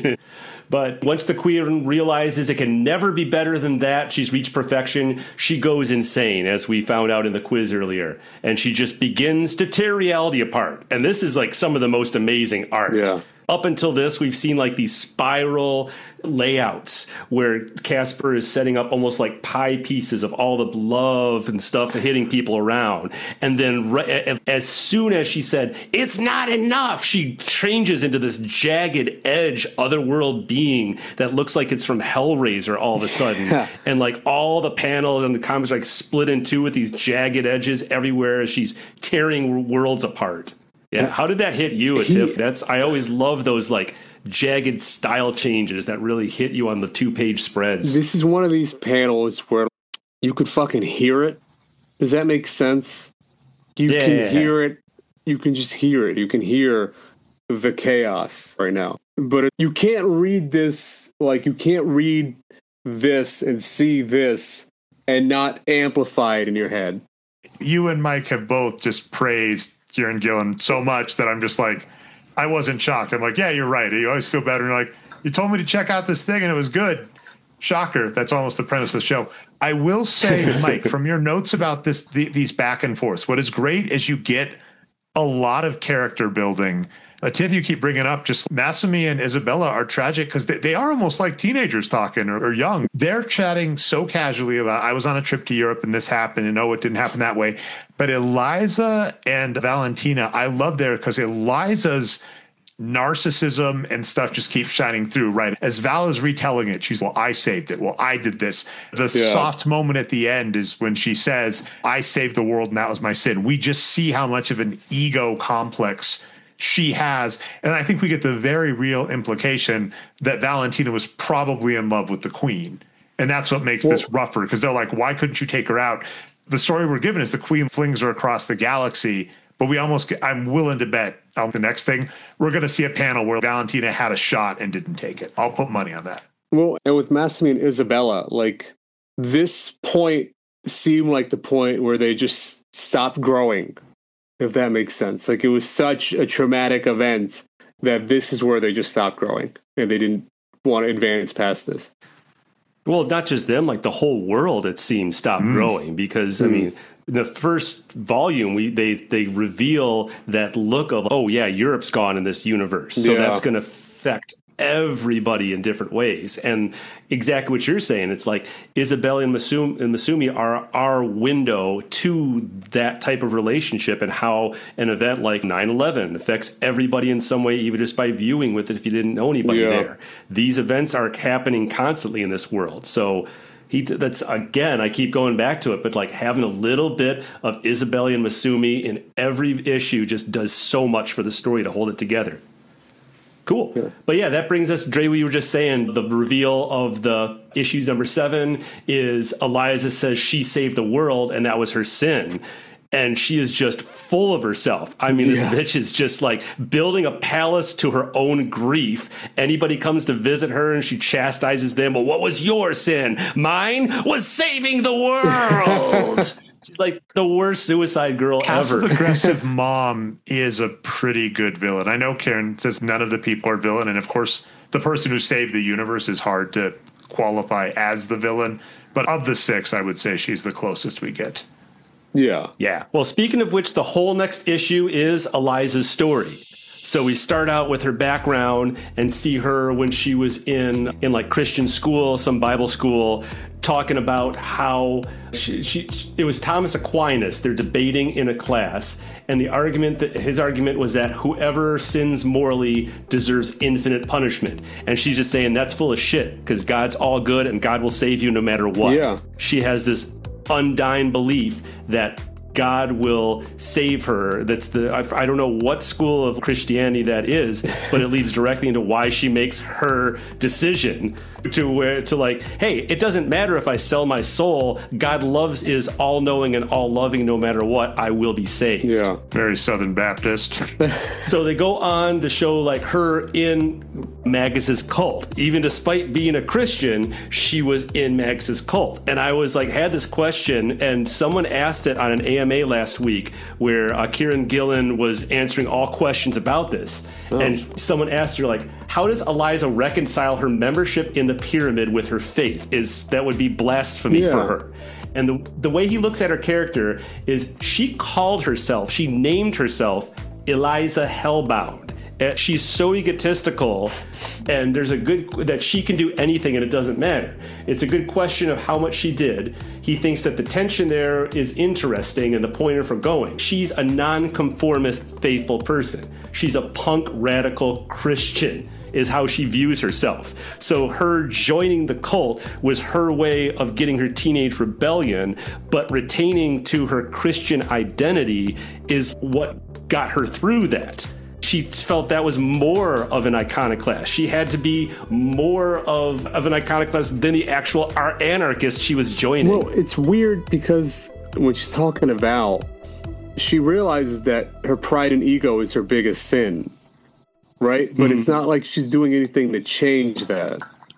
But once the Queen realizes it can never be better than that, she's reached perfection, she goes insane, as we found out in the quiz earlier. And she just begins to tear reality apart. And this is like some of the most amazing art. Yeah. Up until this, we've seen like these spiral layouts where Casper is setting up almost like pie pieces of all the love and stuff hitting people around. And then right, as soon as she said, it's not enough, she changes into this jagged edge otherworld being that looks like it's from Hellraiser all of a sudden. And like all the panels and the comics are like split in two with these jagged edges everywhere as she's tearing worlds apart. Yeah. How did that hit you, Atif? That's I always love those like jagged style changes that really hit you on the two-page spreads. This is one of these panels where you could fucking hear it. Does that make sense? You yeah. can hear it. You can just hear it. You can hear the chaos right now. But you can't read this, like you can't read this and see this and not amplify it in your head. You and Mike have both just praised Kieran Gillen so much that I'm just like, I wasn't shocked. I'm like, yeah, you're right. You always feel better. And you're like, you told me to check out this thing and it was good. Shocker. That's almost the premise of the show. I will say, Mike, from your notes about this, the, these back and forths, what is great is you get a lot of character building. Uh, Tiff, you keep bringing up just Masumi and Isabella are tragic because they, they are almost like teenagers talking or, or young. They're chatting so casually about, I was on a trip to Europe and this happened and no, it didn't happen that way. But Eliza and Valentina, I love there because Eliza's narcissism and stuff just keeps shining through, right? As Val is retelling it, she's, well, I saved it. Well, I did this. The yeah. soft moment at the end is when she says, I saved the world and that was my sin. We just see how much of an ego complex she has. And I think we get the very real implication that Valentina was probably in love with the queen. And that's what makes well, this rougher because they're like, why couldn't you take her out? The story we're given is the queen flings her across the galaxy, but we almost, I'm willing to bet on the next thing, we're going to see a panel where Valentina had a shot and didn't take it. I'll put money on that. Well, and with Masumi and Isabella, like this point seemed like the point where they just stopped growing, if that makes sense. Like it was such a traumatic event that this is where they just stopped growing and they didn't want to advance past this. Well, not just them, like the whole world, it seems, stopped mm. growing because, mm. I mean, in the first volume, we they they reveal that look of, oh, yeah, Europe's gone in this universe. So yeah. that's going to affect everybody in different ways. And exactly what you're saying, it's like Isabella and Masumi, and Masumi are our window to that type of relationship and how an event like nine eleven affects everybody in some way, even just by viewing with it if you didn't know anybody yeah. there. These events are happening constantly in this world. So he that's, again, I keep going back to it, but like having a little bit of Isabella and Masumi in every issue just does so much for the story to hold it together. Cool. Yeah. But yeah, that brings us, Dre, we were just saying the reveal of the issue number seven is Eliza says she saved the world and that was her sin. And she is just full of herself. I mean, this yeah. bitch is just like building a palace to her own grief. Anybody comes to visit her and she chastises them. Well, what was your sin? Mine was saving the world. She's like the worst suicide girl Passive ever. Aggressive mom is a pretty good villain. I know Karen says none of the people are villain. And of course, the person who saved the universe is hard to qualify as the villain. But of the six, I would say she's the closest we get. Yeah. Yeah. Well, speaking of which, the whole next issue is Eliza's story. So we start out with her background and see her when she was in, in like Christian school, some Bible school, talking about how she, she, it was Thomas Aquinas. They're debating in a class. And the argument that his argument was that whoever sins morally deserves infinite punishment. And she's just saying that's full of shit because God's all good and God will save you no matter what. Yeah. She has this undying belief that God will save her. That's the, I, I don't know what school of Christianity that is, but it leads directly into why she makes her decision to where, to like, hey, it doesn't matter if I sell my soul. God loves, is all knowing and all loving no matter what. I will be saved. Yeah. Very Southern Baptist. So they go on to show like her in Magus's cult. Even despite being a Christian, she was in Magus's cult. And I was like, had this question, and someone asked it on an A M A last week where uh, Kieran Gillen was answering all questions about this. Oh. And someone asked her, like, how does Eliza reconcile her membership in the pyramid with her faith? Is that would be blasphemy yeah. for her. And the the way he looks at her character is she called herself, she named herself Eliza Hellbound. And she's so egotistical, and there's a good that she can do anything and it doesn't matter. It's a good question of how much she did. He thinks that the tension there is interesting and the pointer for going. She's a nonconformist, faithful person. She's a punk radical Christian, is how she views herself. So her joining the cult was her way of getting her teenage rebellion, but retaining to her Christian identity is what got her through that. She felt that was more of an iconoclast. She had to be more of, of an iconoclast than the actual anarchist she was joining. Well, it's weird because when she's talking to Val, she realizes that her pride and ego is her biggest sin. Right? But mm. it's not like she's doing anything to change that.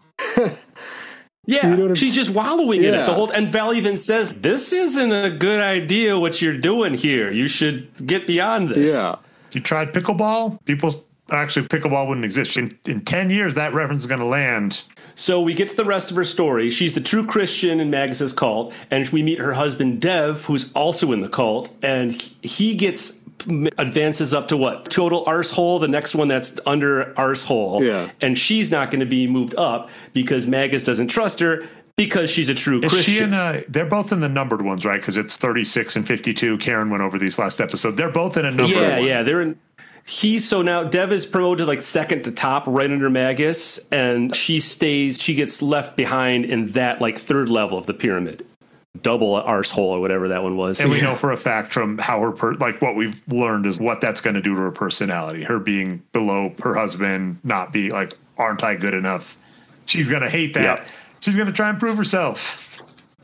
Yeah, you know she's just wallowing yeah. in it. The whole, and Val even says, this isn't a good idea what you're doing here. You should get beyond this. Yeah. You tried pickleball? People, actually, pickleball wouldn't exist. In, in ten years, that reference is going to land. So we get to the rest of her story. She's the true Christian in Magus's cult, and we meet her husband, Dev, who's also in the cult, and he gets... advances up to what? Total arsehole, the next one that's under arsehole. Yeah. And she's not going to be moved up because Magus doesn't trust her because she's a true Is Christian. She in a, they're both in the numbered ones, right? Because it's thirty-six and fifty-two. Karen went over these last episode. They're both in a numbered yeah, one. Yeah, they're in. He's so now Dev is promoted like second to top right under Magus, and she stays, she gets left behind in that like third level of the pyramid. Double arsehole or whatever that one was. And we know for a fact from how her, per, like what we've learned is what that's going to do to her personality. Her being below her husband, not be like, aren't I good enough? She's going to hate that. Yep. She's going to try and prove herself.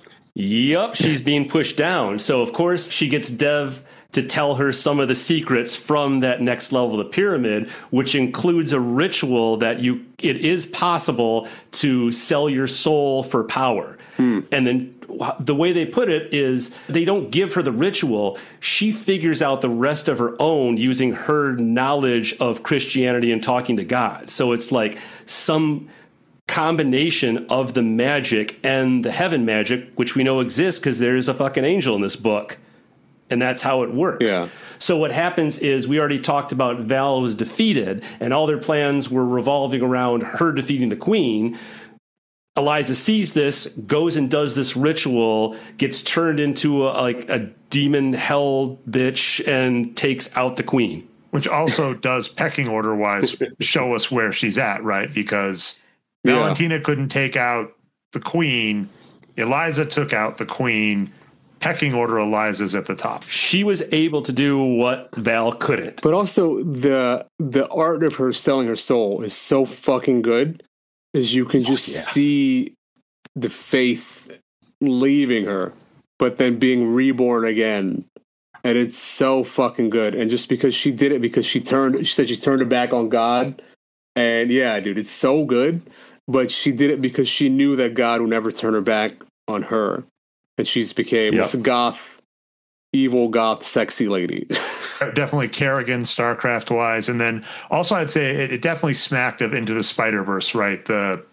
Yep, she's being pushed down. So, of course, she gets Dev to tell her some of the secrets from that next level of the pyramid, which includes a ritual that you it is possible to sell your soul for power. Hmm. And then the way they put it is they don't give her the ritual. She figures out the rest of her own using her knowledge of Christianity and talking to God. So it's like some combination of the magic and the heaven magic, which we know exists because there's a fucking angel in this book. And that's how it works. Yeah. So what happens is we already talked about Val was defeated and all their plans were revolving around her defeating the queen. Eliza sees this, goes and does this ritual, gets turned into a, like a demon hell bitch and takes out the queen. Which also does pecking order wise show us where she's at, right? Because yeah. Valentina couldn't take out the queen. Eliza took out the queen. Pecking order, Eliza's at the top. She was able to do what Val couldn't. But also the the art of her selling her soul is so fucking good. Is you can just yeah. see the faith leaving her, but then being reborn again. And it's so fucking good. And just because she did it, because she turned, she said she turned her back on God. And yeah, dude, it's so good. But she did it because she knew that God would never turn her back on her. And she's became yep. this goth, evil goth, sexy lady. Definitely Kerrigan, StarCraft-wise. And then also I'd say it, it definitely smacked of Into the Spider-Verse, right? The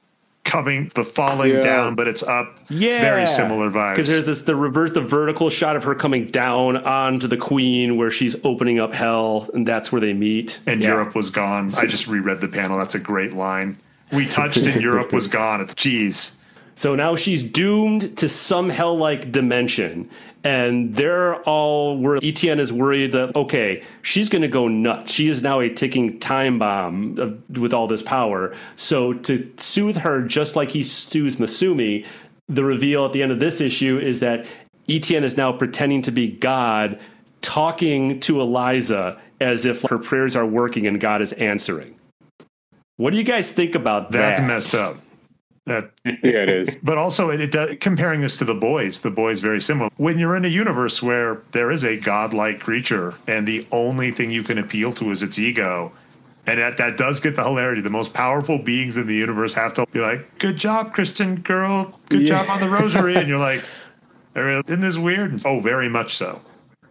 coming, the falling yeah. down, but it's up. Yeah. Very similar vibes. Because there's this, the reverse, the vertical shot of her coming down onto the queen where she's opening up hell, and that's where they meet. And yeah. Europe was gone. I just reread the panel. That's a great line. We touched and Europe was gone. It's geez. So now she's doomed to some hell-like dimension. And they're all where Etienne is worried that, okay, she's going to go nuts. She is now a ticking time bomb of, with all this power. So to soothe her, just like he soothes Masumi, the reveal at the end of this issue is that Etienne is now pretending to be God, talking to Eliza as if her prayers are working and God is answering. What do you guys think about that? That's messed up. That, yeah, it is. But also, it, it does, comparing this to The Boys, The Boys very similar. When you're in a universe where there is a godlike creature and the only thing you can appeal to is its ego, and that, that does get the hilarity. The most powerful beings in the universe have to be like, good job, Christian girl. Good yeah. job on the rosary. And you're like, isn't this weird? Oh, very much so.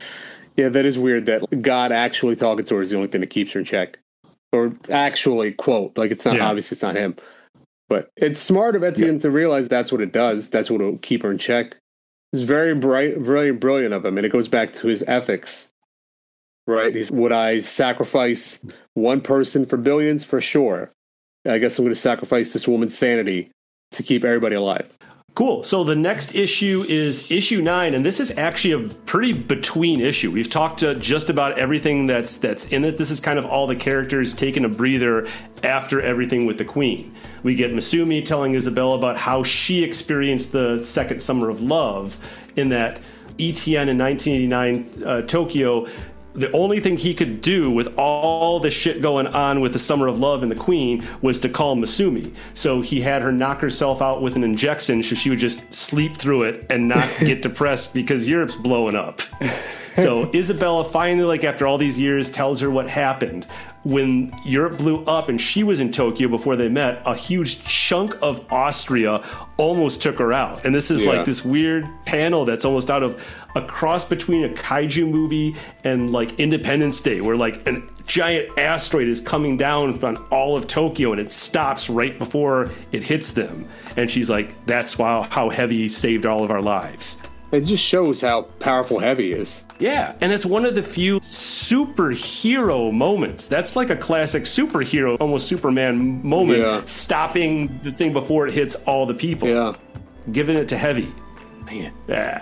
Yeah, that is weird that God actually talking to her is the only thing that keeps her in check. Or actually, quote, like it's not, yeah. obviously it's not him. But it's smart of Etienne yeah. to realize that's what it does. That's what will keep her in check. It's very bright, very brilliant of him. And it goes back to his ethics right? He's, would I sacrifice one person for billions? For sure. I guess I'm going to sacrifice this woman's sanity to keep everybody alive. Cool. So the next issue is issue nine, and this is actually a pretty between issue. We've talked to just about everything that's that's in it. This is kind of all the characters taking a breather after everything with the Queen. We get Masumi telling Isabella about how she experienced the second summer of love, in that E T N in nineteen eighty-nine uh, Tokyo, the only thing he could do with all the shit going on with the Summer of Love and the Queen was to call Masumi. So he had her knock herself out with an injection so she would just sleep through it and not get depressed because Europe's blowing up. So Isabella finally, like after all these years, tells her what happened. When Europe blew up and she was in Tokyo before they met, a huge chunk of Austria almost took her out. And this is yeah. like this weird panel that's almost out of a cross between a kaiju movie and like Independence Day, where like a giant asteroid is coming down on all of Tokyo and it stops right before it hits them. And she's like, that's why, how Heavy saved all of our lives. It just shows how powerful Heavy is. Yeah, and it's one of the few superhero moments. That's like a classic superhero, almost Superman moment, yeah. stopping the thing before it hits all the people. Yeah. Giving it to Heavy. Man. Yeah.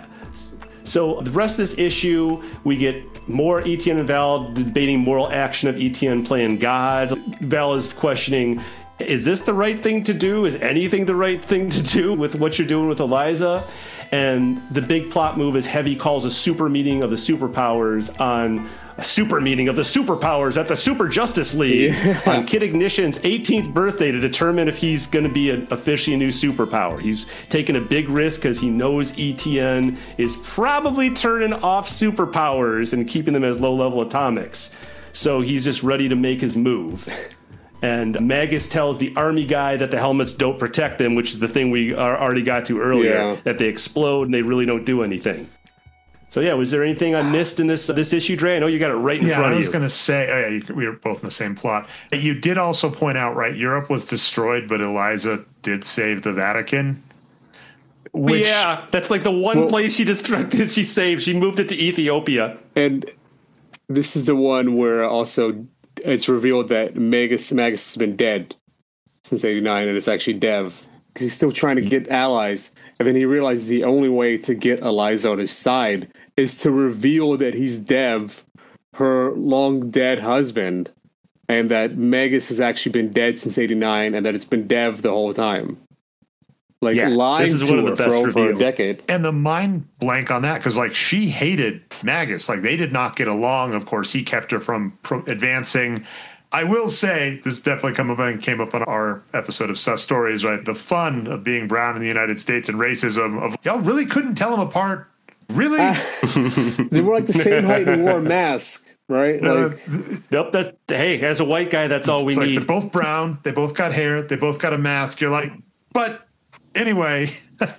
So the rest of this issue, we get more E T N and Val debating moral action of E T N playing God. Val is questioning, is this the right thing to do? Is anything the right thing to do with what you're doing with Eliza? And the big plot move is Heavy calls a super meeting of the superpowers on a super meeting of the superpowers at the Super Justice League yeah. on Kid Ignition's eighteenth birthday to determine if he's going to be an officially a new superpower. He's taking a big risk because he knows E T N is probably turning off superpowers and keeping them as low-level atomics. So he's just ready to make his move. And Magus tells the army guy that the helmets don't protect them, which is the thing we are, already got to earlier, yeah. that they explode and they really don't do anything. So, yeah, was there anything I missed in this this issue, Dre? I know you got it right in yeah, front of you. I was going to say, oh, yeah, you, we were both in the same plot. You did also point out, right, Europe was destroyed, but Eliza did save the Vatican. Which, yeah, that's like the one well, place she destructed, she saved. She moved it to Ethiopia. And this is the one where also it's revealed that Magus, Magus has been dead since eighty-nine, and it's actually Dev. Because he's still trying to get allies. And then he realizes the only way to get Eliza on his side is to reveal that he's Dev, her long-dead husband, and that Magus has actually been dead since eighty-nine, and that it's been Dev the whole time. Like, yeah, lying to her for over a decade. And the mind blank on that, because, like, she hated Magus. Like, they did not get along. Of course, he kept her from pro- advancing. I will say, this definitely come up and came up on our episode of Sus Stories, right? The fun of being brown in the United States and racism of y'all really couldn't tell them apart. Really? Uh, they were like the same height and wore a mask, right? Uh, like, yep. That hey, as a white guy, that's all we like need. They're both brown. They both got hair. They both got a mask. You're like, but anyway.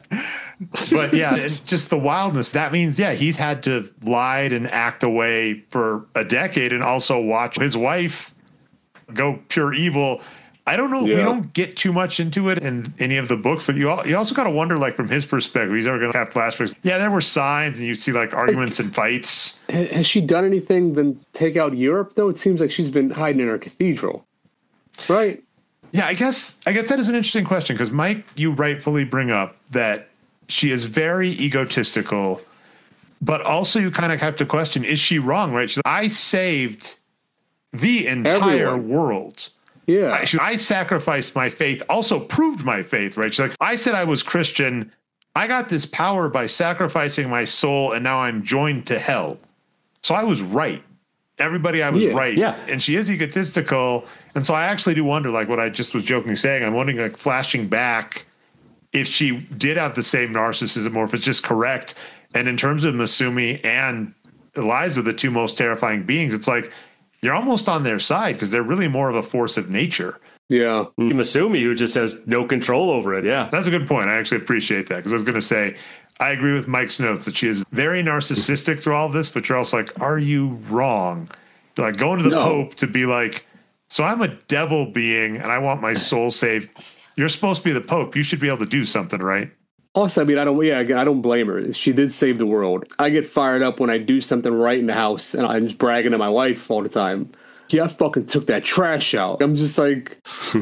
But yeah, it's just the wildness. That means, yeah, he's had to lie and act away for a decade and also watch his wife go pure evil. I don't know. Yeah. We don't get too much into it in any of the books, but you all, you also got to wonder, like, from his perspective, he's ever going to have flashbacks. Yeah, there were signs, and you see like arguments like, and fights. Has she done anything than take out Europe? Though it seems like she's been hiding in her cathedral, right? Yeah, I guess I guess that is an interesting question because Mike, you rightfully bring up that she is very egotistical, but also you kind of have to question: is she wrong? Right? She's like, I saved the entire Everyone. world. Yeah. I, I sacrificed my faith, also proved my faith, right? She's like, I said I was Christian. I got this power by sacrificing my soul, and now I'm joined to hell. So I was right. Everybody, I was yeah. right. Yeah. And she is egotistical. And so I actually do wonder, like what I just was jokingly saying, I'm wondering, like, flashing back, if she did have the same narcissism or if it's just correct. And in terms of Masumi and Eliza, the two most terrifying beings, it's like, you're almost on their side because they're really more of a force of nature. Yeah. Masumi, who just has no control over it. Yeah. That's a good point. I actually appreciate that because I was going to say, I agree with Mike's notes that she is very narcissistic through all of this, but you're also like, are you wrong? You're like going to the no. Pope to be like, so I'm a devil being and I want my soul saved. You're supposed to be the Pope. You should be able to do something, right? Also, I mean, I don't, yeah, again, I don't blame her. She did save the world. I get fired up when I do something right in the house, and I'm just bragging to my wife all the time. Yeah, I fucking took that trash out. I'm just like,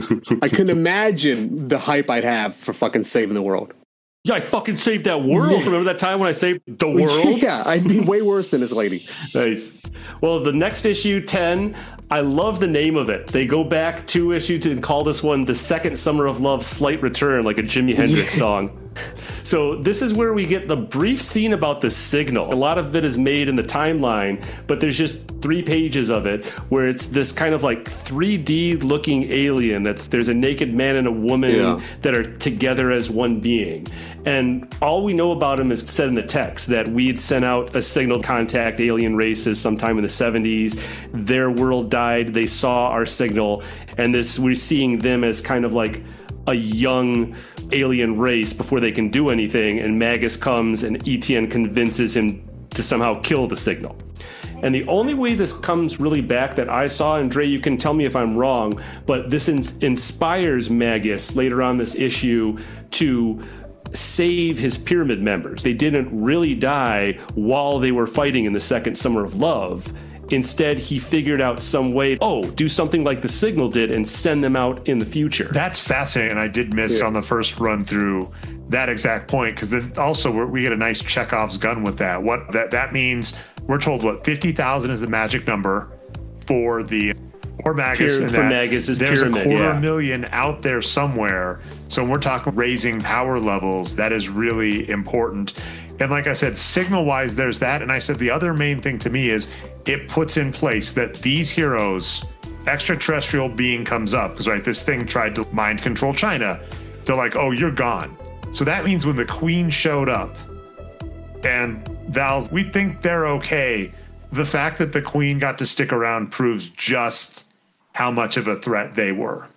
I couldn't imagine the hype I'd have for fucking saving the world. Yeah, I fucking saved that world. Yeah. Remember that time when I saved the world? Yeah, I'd be way worse than this lady. Nice. Well, the next issue, ten, I love the name of it. They go back two issues and call this one The Second Summer of Love Slight Return, like a Jimi Hendrix song. So this is where we get the brief scene about the signal. A lot of it is made in the timeline, but there's just three pages of it where it's this kind of like three D looking alien that's there's a naked man and a woman yeah. that are together as one being. And all we know about him is said in the text that we had sent out a signal to contact alien races sometime in the seventies. Their world died. They saw our signal. And this we're seeing them as kind of like a young alien race before they can do anything, and Magus comes and Etienne convinces him to somehow kill the signal. And the only way this comes really back that I saw, and Dre, you can tell me if I'm wrong, but this in- inspires Magus later on this issue to save his pyramid members. They didn't really die while they were fighting in the Second Summer of Love. Instead, he figured out some way, oh, do something like the Signal did and send them out in the future. That's fascinating. And I did miss yeah. on the first run through that exact point, because then also we're, we get a nice Chekhov's gun with that. What that, that means, we're told, what, fifty thousand is the magic number for the or Magus. Pyra- and for that Magus's there's pyramid, a quarter yeah. million out there somewhere. So when we're talking raising power levels, that is really important. And like I said, signal-wise, there's that. And I said the other main thing to me is it puts in place that these heroes, extraterrestrial being comes up, because right, this thing tried to mind control China. They're like, oh, you're gone. So that means when the Queen showed up and Val's, we think they're okay. The fact that the Queen got to stick around proves just how much of a threat they were.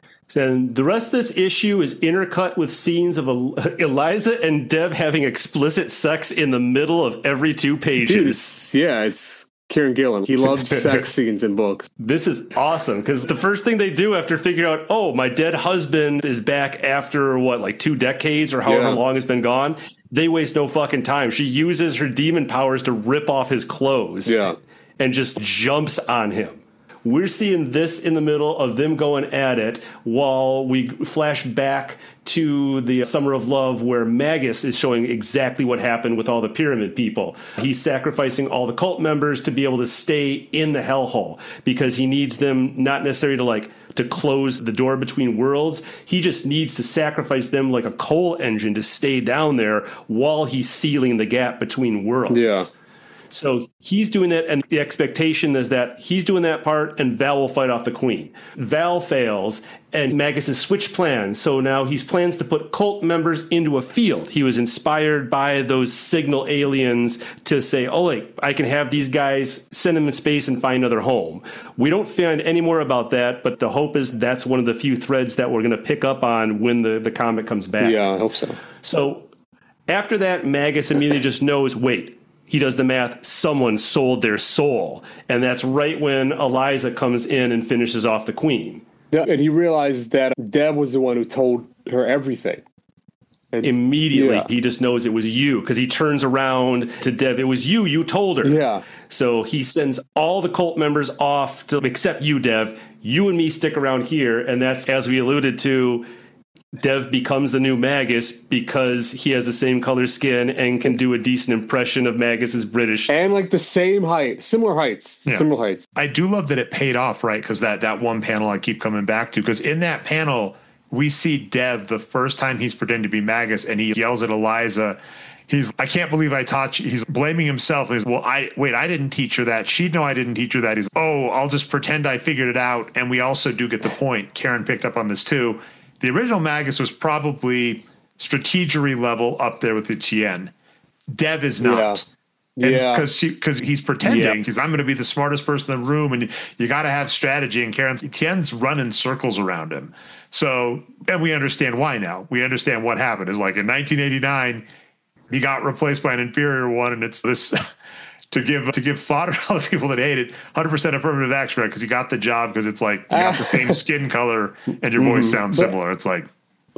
And the rest of this issue is intercut with scenes of Eliza and Dev having explicit sex in the middle of every two pages. Dude, it's, yeah, it's Kieran Gillen. He loves sex scenes in books. This is awesome, because the first thing they do after figuring out, oh, my dead husband is back after, what, like two decades or however yeah. long it's been gone, they waste no fucking time. She uses her demon powers to rip off his clothes yeah. and just jumps on him. We're seeing this in the middle of them going at it while we flash back to the Summer of Love where Magus is showing exactly what happened with all the pyramid people. He's sacrificing all the cult members to be able to stay in the hellhole because he needs them not necessarily to like to close the door between worlds. He just needs to sacrifice them like a coal engine to stay down there while he's sealing the gap between worlds. Yeah. So he's doing that, and the expectation is that he's doing that part, and Val will fight off the Queen. Val fails, and Magus has switched plans. So now he's plans to put cult members into a field. He was inspired by those signal aliens to say, oh, like, I can have these guys, send them in space and find another home. We don't find any more about that, but the hope is that's one of the few threads that we're going to pick up on when the, the comic comes back. Yeah, I hope so. So after that, Magus immediately just knows, wait, he does the math, someone sold their soul. And that's right when Eliza comes in and finishes off the Queen. Yeah, and he realized that Dev was the one who told her everything. And immediately, yeah. he just knows it was you, because he turns around to Dev. It was you, you told her. Yeah. So he sends all the cult members off, to except you, Dev. You and me stick around here. And that's, as we alluded to, Dev becomes the new Magus because he has the same color skin and can do a decent impression of Magus's British. And like the same height, similar heights, yeah. similar heights. I do love that it paid off, right? Because that, that one panel I keep coming back to, because in that panel, we see Dev the first time he's pretending to be Magus, and he yells at Eliza. He's, I can't believe I taught you. He's blaming himself. He's, well, I wait, I didn't teach her that. She'd know I didn't teach her that. He's, oh, I'll just pretend I figured it out. And we also do get the point. Karen picked up on this too. The original Magus was probably strategery level up there with Etienne. Dev is not. Yeah. And yeah. because because he's pretending, because yeah. I'm going to be the smartest person in the room, and you, you got to have strategy. And Karen's Etienne's running circles around him. So, and we understand why now. We understand what happened. It's like in nineteen eighty-nine, he got replaced by an inferior one, and it's this to give to give fodder to other people that hate it. one hundred percent affirmative action, right? Because you got the job, because it's like you got the same skin color and your voice sounds but, similar. It's like.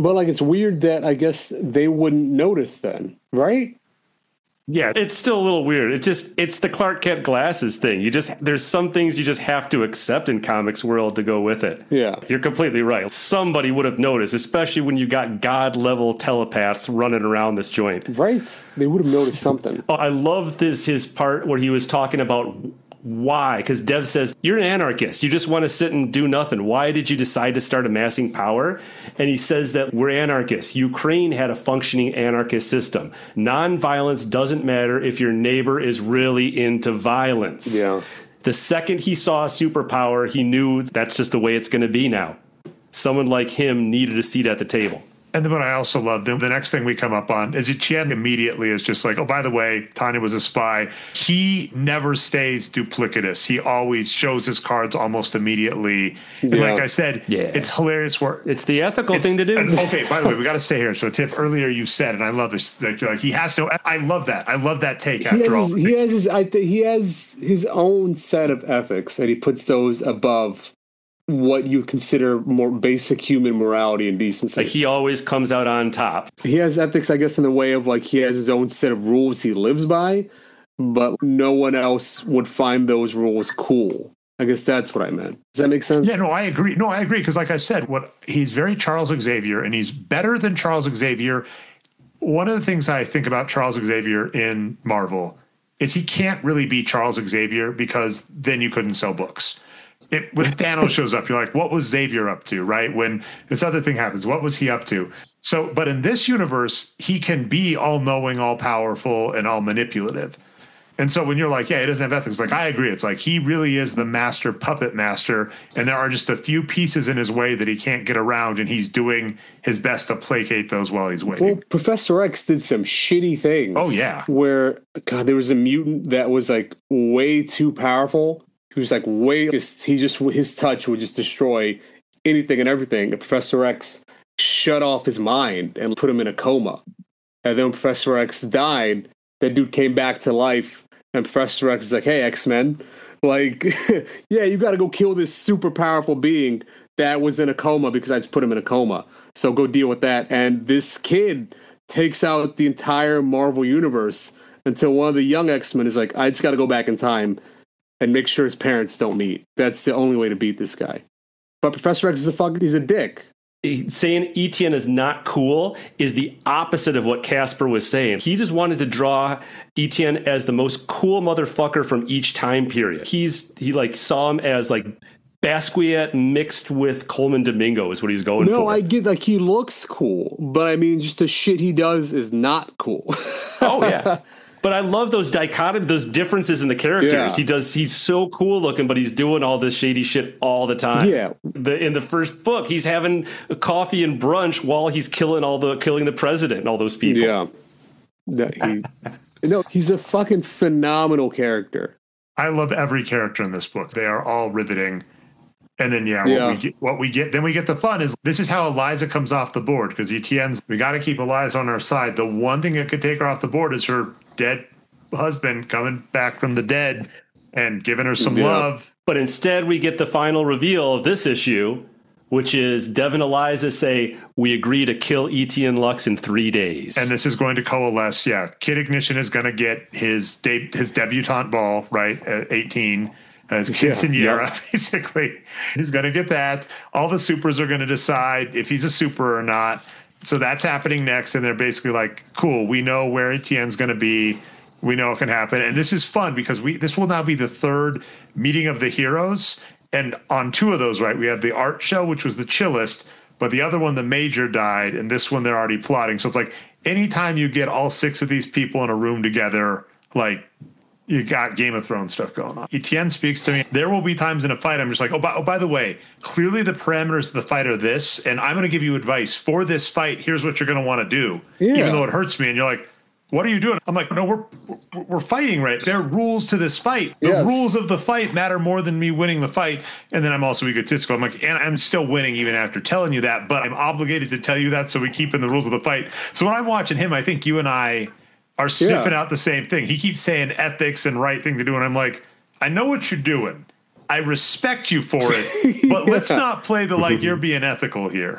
But like, it's weird that I guess they wouldn't notice then, right? Yeah, it's still a little weird. It just, it's the Clark Kent glasses thing. You just, there's some things you just have to accept in comics world to go with it. Yeah. You're completely right. Somebody would have noticed, especially when you got God level telepaths running around this joint. Right. They would have noticed something. Oh, I love this, his part where he was talking about why, because Dev says, you're an anarchist. You just want to sit and do nothing. Why did you decide to start amassing power? And he says that we're anarchists. Ukraine had a functioning anarchist system. Nonviolence doesn't matter if your neighbor is really into violence. Yeah. The second he saw a superpower, he knew that's just the way it's going to be now. Someone like him needed a seat at the table. And then what I also love, the, the next thing we come up on is Etienne immediately is just like, oh, by the way, Tanya was a spy. He never stays duplicitous. He always shows his cards almost immediately. And Yeah. like I said, Yeah. it's hilarious. Where It's the ethical it's- thing to do. and, okay, by the way, we got to stay here. So, Tiff, earlier you said, and I love this, that you're like, he has to, I love that. I love that take He after all. has, his, he has his I think he has his own set of ethics, and he puts those above what you consider more basic human morality and decency. Like he always comes out on top. He has ethics, I guess, in the way of like he has his own set of rules he lives by, but no one else would find those rules cool. I guess that's what I meant. Does that make sense? Yeah, no, I agree. No, I agree. Because like I said, what he's very Charles Xavier, and he's better than Charles Xavier. One of the things I think about Charles Xavier in Marvel is he can't really be Charles Xavier because then you couldn't sell books. It, when Thanos shows up, you're like, what was Xavier up to, right? When this other thing happens, what was he up to? So, but in this universe, he can be all-knowing, all-powerful, and all manipulative. And so when you're like, yeah, he doesn't have ethics, like, I agree. It's like he really is the master puppet master, and there are just a few pieces in his way that he can't get around, and he's doing his best to placate those while he's waiting. Well, Professor X did some shitty things. Oh, yeah. Where, God, there was a mutant that was like way too powerful. He was like way, he just, his touch would just destroy anything and everything. And Professor X shut off his mind and put him in a coma. And then when Professor X died, that dude came back to life. And Professor X is like, hey, X-Men, like, yeah, you got to go kill this super powerful being that was in a coma because I just put him in a coma. So go deal with that. And this kid takes out the entire Marvel universe until one of the young X-Men is like, I just got to go back in time and make sure his parents don't meet. That's the only way to beat this guy. But Professor X is a fuck, he's a dick. Saying Etienne is not cool is the opposite of what Casper was saying. He just wanted to draw Etienne as the most cool motherfucker from each time period. He's he like saw him as like Basquiat mixed with Coleman Domingo is what he's going no, for. No, I get like he looks cool, but I mean just the shit he does is not cool. Oh yeah. But I love those dichotomy, those differences in the characters. Yeah. He does. He's so cool looking, but he's doing all this shady shit all the time. Yeah. The, in the first book, he's having coffee and brunch while he's killing all the killing the president and all those people. Yeah. That he, no, he's a fucking phenomenal character. I love every character in this book. They are all riveting. And then, yeah, Yeah. What, we get, what we get, then we get the fun is this is how Eliza comes off the board because Etienne's, we got to keep Eliza on our side. The one thing that could take her off the board is her dead husband coming back from the dead and giving her some Yeah. love. But instead, we get the final reveal of this issue, which is Dev and Eliza say, we agree to kill Etienne Lux in three days. And this is going to coalesce. Yeah. Kid Ignition is going to get his de- his debutante ball, right, at eighteen. As quinceanera, yeah. basically. He's going to get that. All the supers are going to decide if he's a super or not. So that's happening next. And they're basically like, cool, we know where Etienne's going to be. We know it can happen. And this is fun because we this will now be the third meeting of the heroes. And on two of those, right, we had the art show, which was the chillest. But the other one, the major died. And this one, they're already plotting. So it's like anytime you get all six of these people in a room together, like, you got Game of Thrones stuff going on. Etienne speaks to me. There will be times in a fight I'm just like, oh, by, oh, by the way, clearly the parameters of the fight are this, and I'm going to give you advice for this fight. Here's what you're going to want to do, Yeah. even though it hurts me. And you're like, what are you doing? I'm like, no, we're we're, we're fighting, right? There are rules to this fight. The Yes. rules of the fight matter more than me winning the fight. And then I'm also egotistical. I'm like, and I'm still winning even after telling you that, but I'm obligated to tell you that so we keep in the rules of the fight. So when I'm watching him, I think you and I are sniffing Yeah. out the same thing. He keeps saying ethics and right thing to do, and I'm like, I know what you're doing. I respect you for it, but Yeah. let's not play the like you're being ethical here.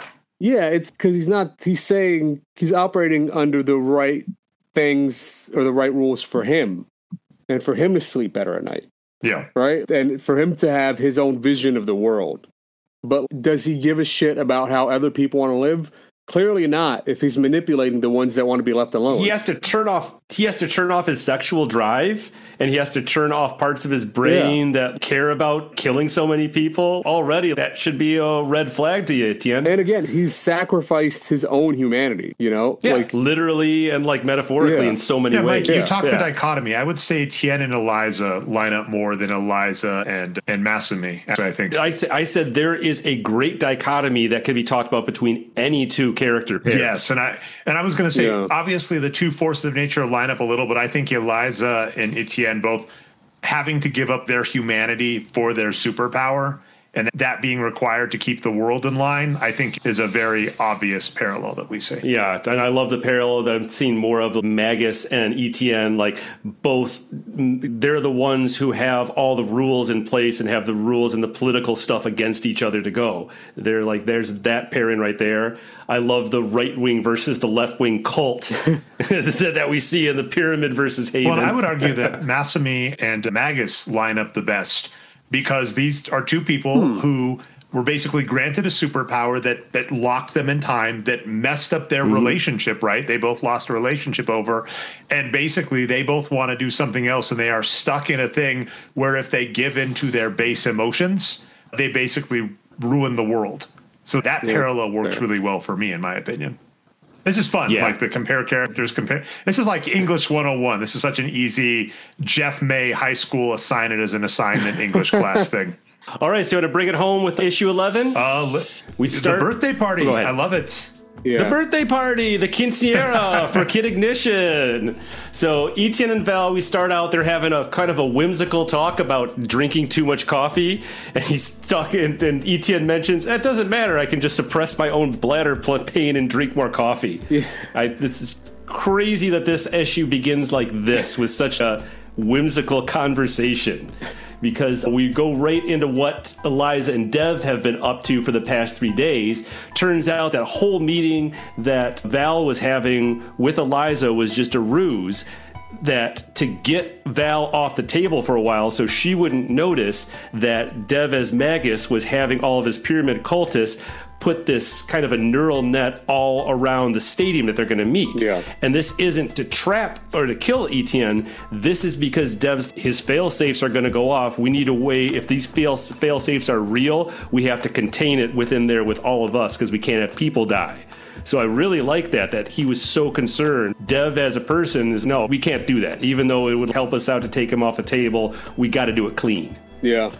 Yeah, it's because he's not, he's saying he's operating under the right things or the right rules for him and for him to sleep better at night. Yeah. Right? And for him to have his own vision of the world. But does he give a shit about how other people want to live? Clearly not, if he's manipulating the ones that want to be left alone. He has to turn off he has to turn off his sexual drive, and he has to turn off parts of his brain yeah. that care about killing so many people. Already that should be a red flag to you, Etienne. And again, he's sacrificed his own humanity, you know? Yeah, like literally and like metaphorically yeah. in so many yeah, ways. Mike, you yeah. talked yeah. the dichotomy. I would say Tien and Eliza line up more than Eliza and, and Masumi, I think. I, I said there is a great dichotomy that can be talked about between any two character pairs. Yes, and I and I was going to say, yeah. obviously the two forces of nature line up a little, but I think Eliza and Etienne both having to give up their humanity for their superpower, and that being required to keep the world in line, I think is a very obvious parallel that we see. Yeah, and I love the parallel that I'm seeing more of Magus and Etienne. Like, both, they're the ones who have all the rules in place and have the rules and the political stuff against each other to go. They're like, there's that pairing right there. I love the right wing versus the left wing cult that we see in the Pyramid versus Haven. Well, I would argue that Masumi and Magus line up the best, because these are two people hmm. who were basically granted a superpower that that locked them in time, that messed up their mm-hmm. relationship, right? They both lost a relationship over, and basically they both want to do something else, and they are stuck in a thing where if they give in to their base emotions, they basically ruin the world. So that yeah, parallel works fair. really well for me, in my opinion. This is fun, yeah. like the compare characters, compare. This is like English one oh one. This is such an easy Jeff May high school assign it as an assignment English class thing. All right, so to bring it home with issue eleven, uh, we start the birthday party. I love it. Yeah. The birthday party, the quinceañera for Kid Ignition. So Etienne and Val, we start out, they're having a kind of a whimsical talk about drinking too much coffee. And he's talking, and Etienne mentions, it doesn't matter, I can just suppress my own bladder pain and drink more coffee. Yeah. I, this is crazy that this issue begins like this, with such a whimsical conversation. Because we go right into what Eliza and Dev have been up to for the past three days. Turns out that whole meeting that Val was having with Eliza was just a ruse, that to get Val off the table for a while so she wouldn't notice that Dev as Magus was having all of his pyramid cultists put this kind of a neural net all around the stadium that they're going to meet. Yeah. And this isn't to trap or to kill Etienne. This is because Dev's, his fail safes are going to go off. We need a way, if these fail, fail safes are real, we have to contain it within there with all of us, because we can't have people die. So I really like that, that he was so concerned. Dev as a person is, no, we can't do that. Even though it would help us out to take him off the table, we got to do it clean. Yeah.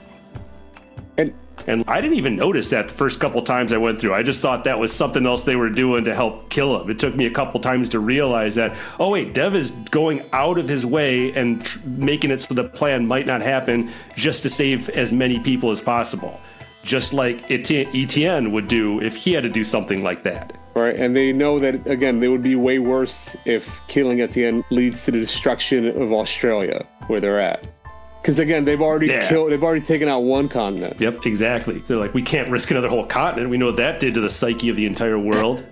And And I didn't even notice that the first couple times I went through. I just thought that was something else they were doing to help kill him. It took me a couple times to realize that, oh, wait, Dev is going out of his way and tr- making it so the plan might not happen just to save as many people as possible. Just like Etienne would do if he had to do something like that. Right, and they know that, again, they would be way worse if killing Etienne leads to the destruction of Australia, where they're at. Because again, they've already yeah. killed. They've already taken out one continent. Yep, exactly. They're like, we can't risk another whole continent. We know what that did to the psyche of the entire world.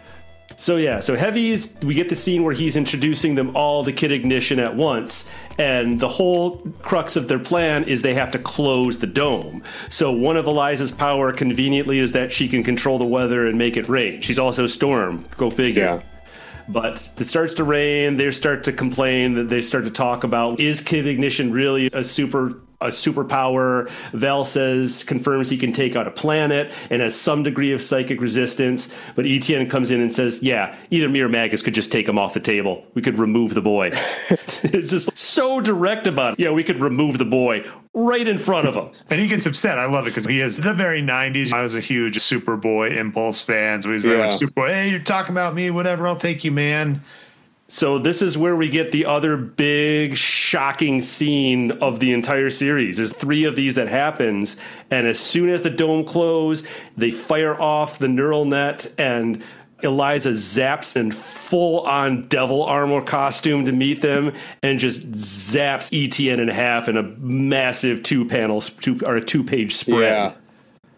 So yeah, so Heavies, we get the scene where he's introducing them all to Kid Ignition at once, and the whole crux of their plan is they have to close the dome. So one of Eliza's power, conveniently, is that she can control the weather and make it rain. She's also Storm. Go figure. Yeah. But it starts to rain. They start to complain. That they start to talk about, is Kid Ignition really a super a superpower? Val says, confirms he can take out a planet and has some degree of psychic resistance. But Etienne comes in and says, yeah, either me or Magus could just take him off the table. We could remove the boy. It's just so direct about it. Yeah, we could remove the boy right in front of him. And he gets upset. I love it because he is the very nineties. I was a huge Superboy Impulse fan, so he's very yeah. much Superboy. Hey, you're talking about me, whatever, I'll take you, man. So this is where we get the other big, shocking scene of the entire series. There's three of these that happens, and as soon as the dome closes, they fire off the neural net, and Eliza zaps in full-on devil armor costume to meet them, and just zaps Etienne in half in a massive two-panel, two or a two-page spread. Yeah.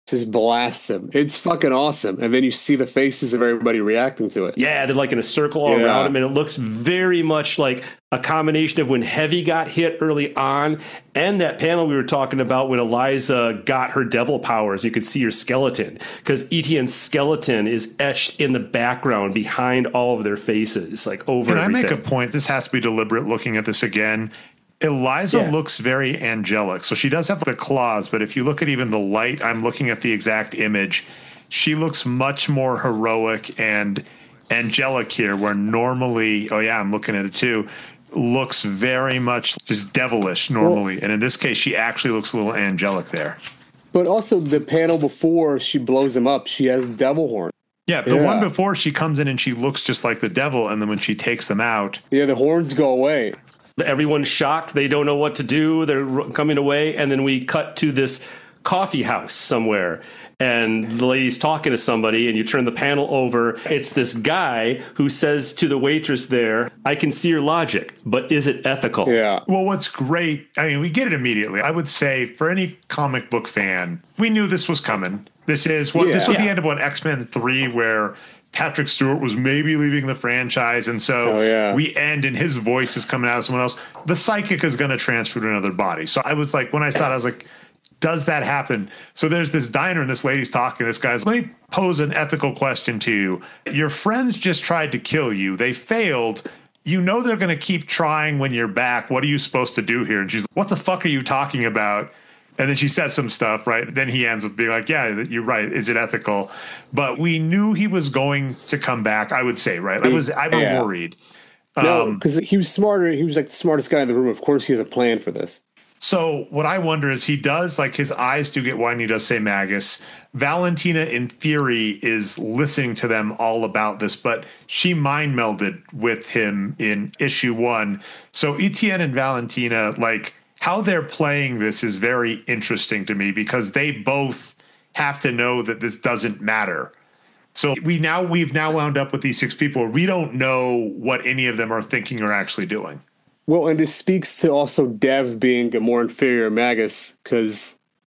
just blasts him. It's fucking awesome. And then you see the faces of everybody reacting to it. Yeah, they're like in a circle all Yeah. around him, and it looks very much like a combination of when Heavy got hit early on and that panel we were talking about when Eliza got her devil powers. You could see her skeleton because Etienne's skeleton is etched in the background behind all of their faces, like over Can everything. I make a point? This has to be deliberate looking at this again. Eliza Yeah. looks very angelic. So she does have the claws, but if you look at even the light, I'm looking at the exact image. She looks much more heroic and angelic here, where normally, oh yeah, I'm looking at it too, looks very much just devilish normally. Well, and in this case, she actually looks a little angelic there. But also the panel before she blows him up, she has devil horn. Yeah, the Yeah. one before she comes in and she looks just like the devil, and then when she takes them out, Yeah, the horns go away. Everyone's shocked. They don't know what to do. They're r- coming away. And then we cut to this coffee house somewhere. And the lady's talking to somebody, and you turn the panel over. It's this guy who says to the waitress there, I can see your logic, but is it ethical? Yeah. well, what's great, I mean, we get it immediately. I would say for any comic book fan, we knew this was coming. This is what this Yeah. was the Yeah. end of what X-Men three, where Patrick Stewart was maybe leaving the franchise, and so Oh, yeah. we end and his voice is coming out of someone else. The psychic is going to transfer to another body. So I was like, when I saw it, I was like, does that happen? So there's this diner and this lady's talking. This guy's, let me pose an ethical question to you. Your friends just tried to kill you. They failed. You know they're going to keep trying when you're back. What are you supposed to do here? And she's like, what the fuck are you talking about? And then she says some stuff, right? Then he ends with being like, yeah, you're right. Is it ethical? But we knew he was going to come back, I would say, right? I was, I was Yeah. worried. No, because he was smarter. He was like the smartest guy in the room. Of course, he has a plan for this. So what I wonder is he does, like, his eyes do get wide and he does say Magus. Valentina, in theory, is listening to them all about this, but she mind melded with him in issue one. So Etienne and Valentina, like, how they're playing this is very interesting to me because they both have to know that this doesn't matter. So we now we've now wound up with these six people where we don't know what any of them are thinking or actually doing. Well, and this speaks to also Dev being a more inferior Magus because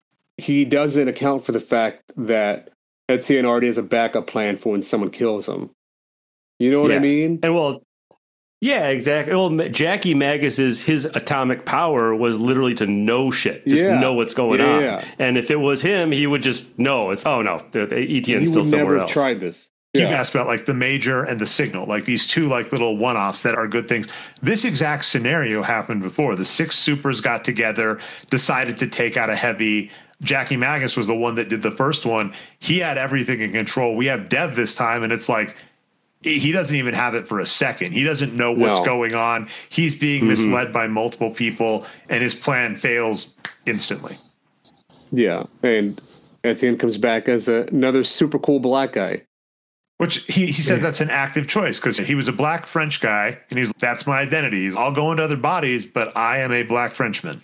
he doesn't account for the fact that Etienne already has a backup plan for when someone kills him. You know what I Yeah. mean? And well, yeah, exactly. Well, Ma- Jackie Magus's his atomic power was literally to know shit, just Yeah. know what's going Yeah, on. yeah. And if it was him, he would just know. It's oh no, Etienne's He still would somewhere never have else. tried this. You've Yeah. asked about like the Major and the Signal, like these two like little one-offs that are good things. This exact scenario happened before. The six supers got together, decided to take out a Heavy. Jackie Magus was the one that did the first one. He had everything in control. We have Dev this time, and it's like he doesn't even have it for a second. He doesn't know what's No. going on. He's being Mm-hmm. misled by multiple people, and his plan fails instantly. Yeah. And Etienne comes back as a, another super cool black guy. Which he, he says that's an active choice because he was a black French guy, and he's that's my identity. He's, I'll go into other bodies, but I am a black Frenchman.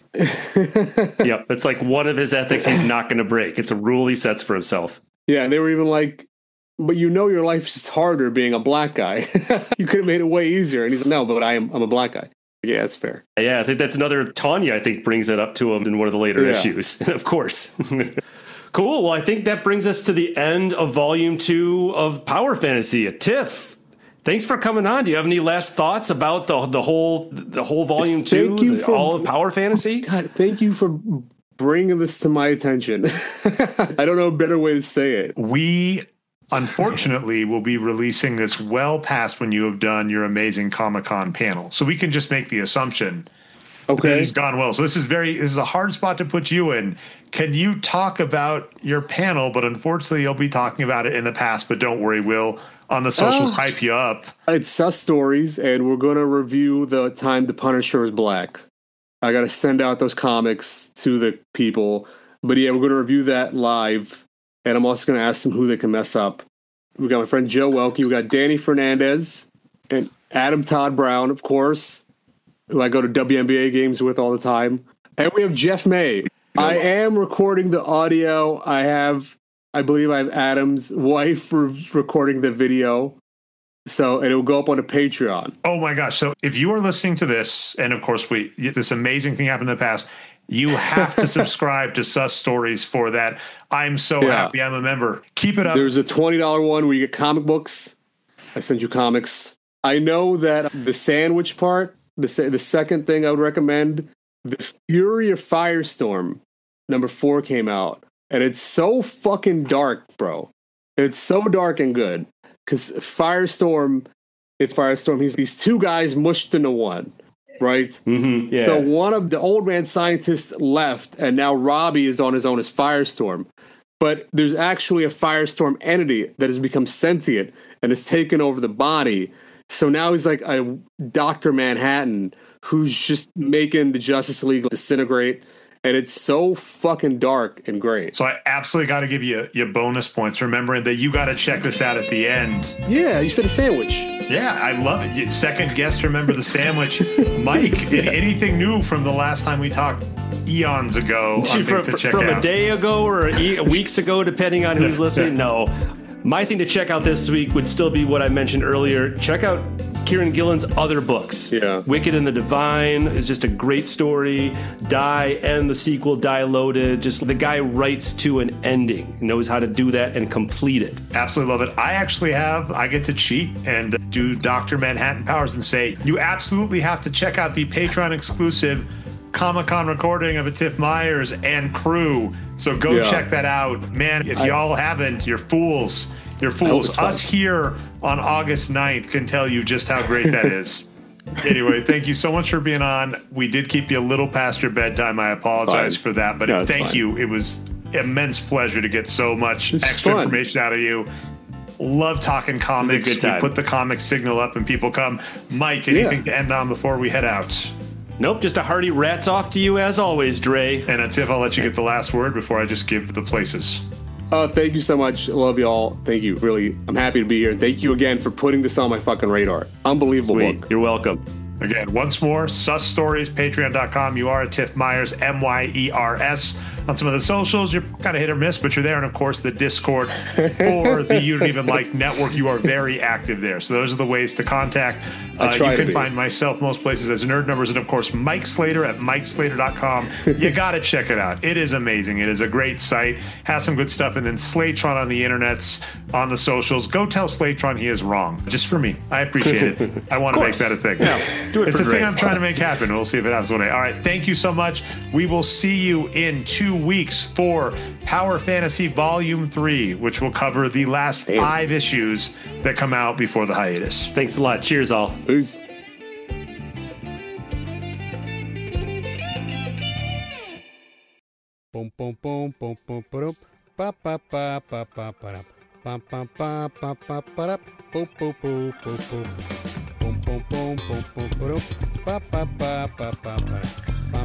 Yep, it's like one of his ethics he's not going to break. It's a rule he sets for himself. Yeah, and they were even like, but you know your life's just harder being a black guy. You could have made it way easier. And he's like, no, but I am I'm a black guy. Yeah, that's fair. Yeah, I think that's another. Tanya, I think, brings it up to him in one of the later Yeah. issues. Of course. Cool. Well, I think that brings us to the end of volume two of Power Fantasy. Tiff, thanks for coming on. Do you have any last thoughts about the the whole the whole volume two, Thank you the- for- all of Power Fantasy? God, thank you for bringing this to my attention. I don't know a better way to say it. We, unfortunately, will be releasing this well past when you have done your amazing Comic-Con panel. So we can just make the assumption that Okay. it's gone well. So this is very this is a hard spot to put you in. Can you talk about your panel? But unfortunately, you'll be talking about it in the past. But don't worry, we'll on the socials Oh. hype you up. It's Sus Stories, and we're going to review the time the Punisher is black. I got to send out those comics to the people. But yeah, we're going to review that live, and I'm also going to ask them who they can mess up. We got my friend Joe Welke, we got Danny Fernandez, and Adam Todd Brown, of course, who I go to W N B A games with all the time. And we have Jeff May. I am recording the audio. I have, I believe I have Adam's wife re- recording the video. So, and it will go up on a Patreon. Oh my gosh. So if you are listening to this, and of course we this amazing thing happened in the past, You have to subscribe to Sus Stories for that. I'm so Yeah. happy I'm a member. Keep it up. There's a twenty dollars one where you get comic books. I send you comics. I know that the sandwich part, the se- the second thing I would recommend, The Fury of Firestorm, number four came out. And it's so fucking dark, bro. It's so dark and good. Because Firestorm, it's Firestorm, he's these two guys mushed into one, right? Mm-hmm, yeah. So one of the old man scientists left, and now Robbie is on his own as Firestorm. But there's actually a Firestorm entity that has become sentient and has taken over the body. So now he's like a Doctor Manhattan who's just making the Justice League disintegrate. And it's so fucking dark and great. So I absolutely got to give you your bonus points, remembering that you got to check this out at the end. Yeah, you said a sandwich. Yeah, I love it. Second guest, remember the sandwich. Mike, Yeah. anything new from the last time we talked eons ago? On From, things to check from out? a day ago or e- weeks ago, depending on who's listening. No. My thing to check out this week would still be what I mentioned earlier. Check out Kieran Gillen's other books. Yeah. Wicked and the Divine is just a great story. Die and the sequel, Die Loaded. Just the guy writes to an ending, knows how to do that and complete it. Absolutely love it. I actually have, I get to cheat and do Doctor Manhattan powers and say, you absolutely have to check out the Patreon exclusive Comic-Con recording of a Tiff Myers and crew. So go Yeah. check that out. Man, if I- y'all haven't, you're fools. You're hope fools. it's fun. Us here on August ninth can tell you just how great that is. Anyway, thank you so much for being on. We did keep you a little past your bedtime. I apologize Fine. for that, but No, it's thank fine. you. It was immense pleasure to get so much This is extra fun. information out of you. Love talking comics. good time. We put the comic signal up and people come. Mike, anything Yeah. to end on before we head out? Nope, just a hearty rats off to you as always, Dre. And uh, Tiff, I'll let you get the last word before I just give the places. Oh, thank you so much. I love y'all. Thank you. Really, I'm happy to be here. Thank you again for putting this on my fucking radar. Unbelievable Sweet. book. You're welcome. Again, once more, Sus Stories, patreon dot com. You are a Tiff Myers, M Y E R S. On some of the socials, you're kind of hit or miss, but you're there. And of course, the Discord for the You Don't Even Like Network. You are very active there. So those are the ways to contact. I Uh, try you to can be. find myself most places as Nerd Numbers, and of course, Mike Slater at mike slater dot com. You got to check it out. It is amazing. It is a great site. Has some good stuff. And then Slatron on the internets, on the socials. Go tell Slatron he is wrong. Just for me. I appreciate it. I want to make course. that a thing. do it it's for a Dre. thing I'm trying to make happen. We'll see if it happens one day. All right. Thank you so much. We will see you in two weeks for Power Fantasy Volume three, which will cover the last Damn. five issues that come out before the hiatus. Thanks a lot. Cheers, all. Peace. Boom, boom, boom, boom, boom, boom, ba ba ba ba ba ba da. Bum, bum, ba ba ba ba da. Boom, boom, boom, boom, boom. Boom, boom, boom, boom, boom, boom, ba ba ba ba ba ba da.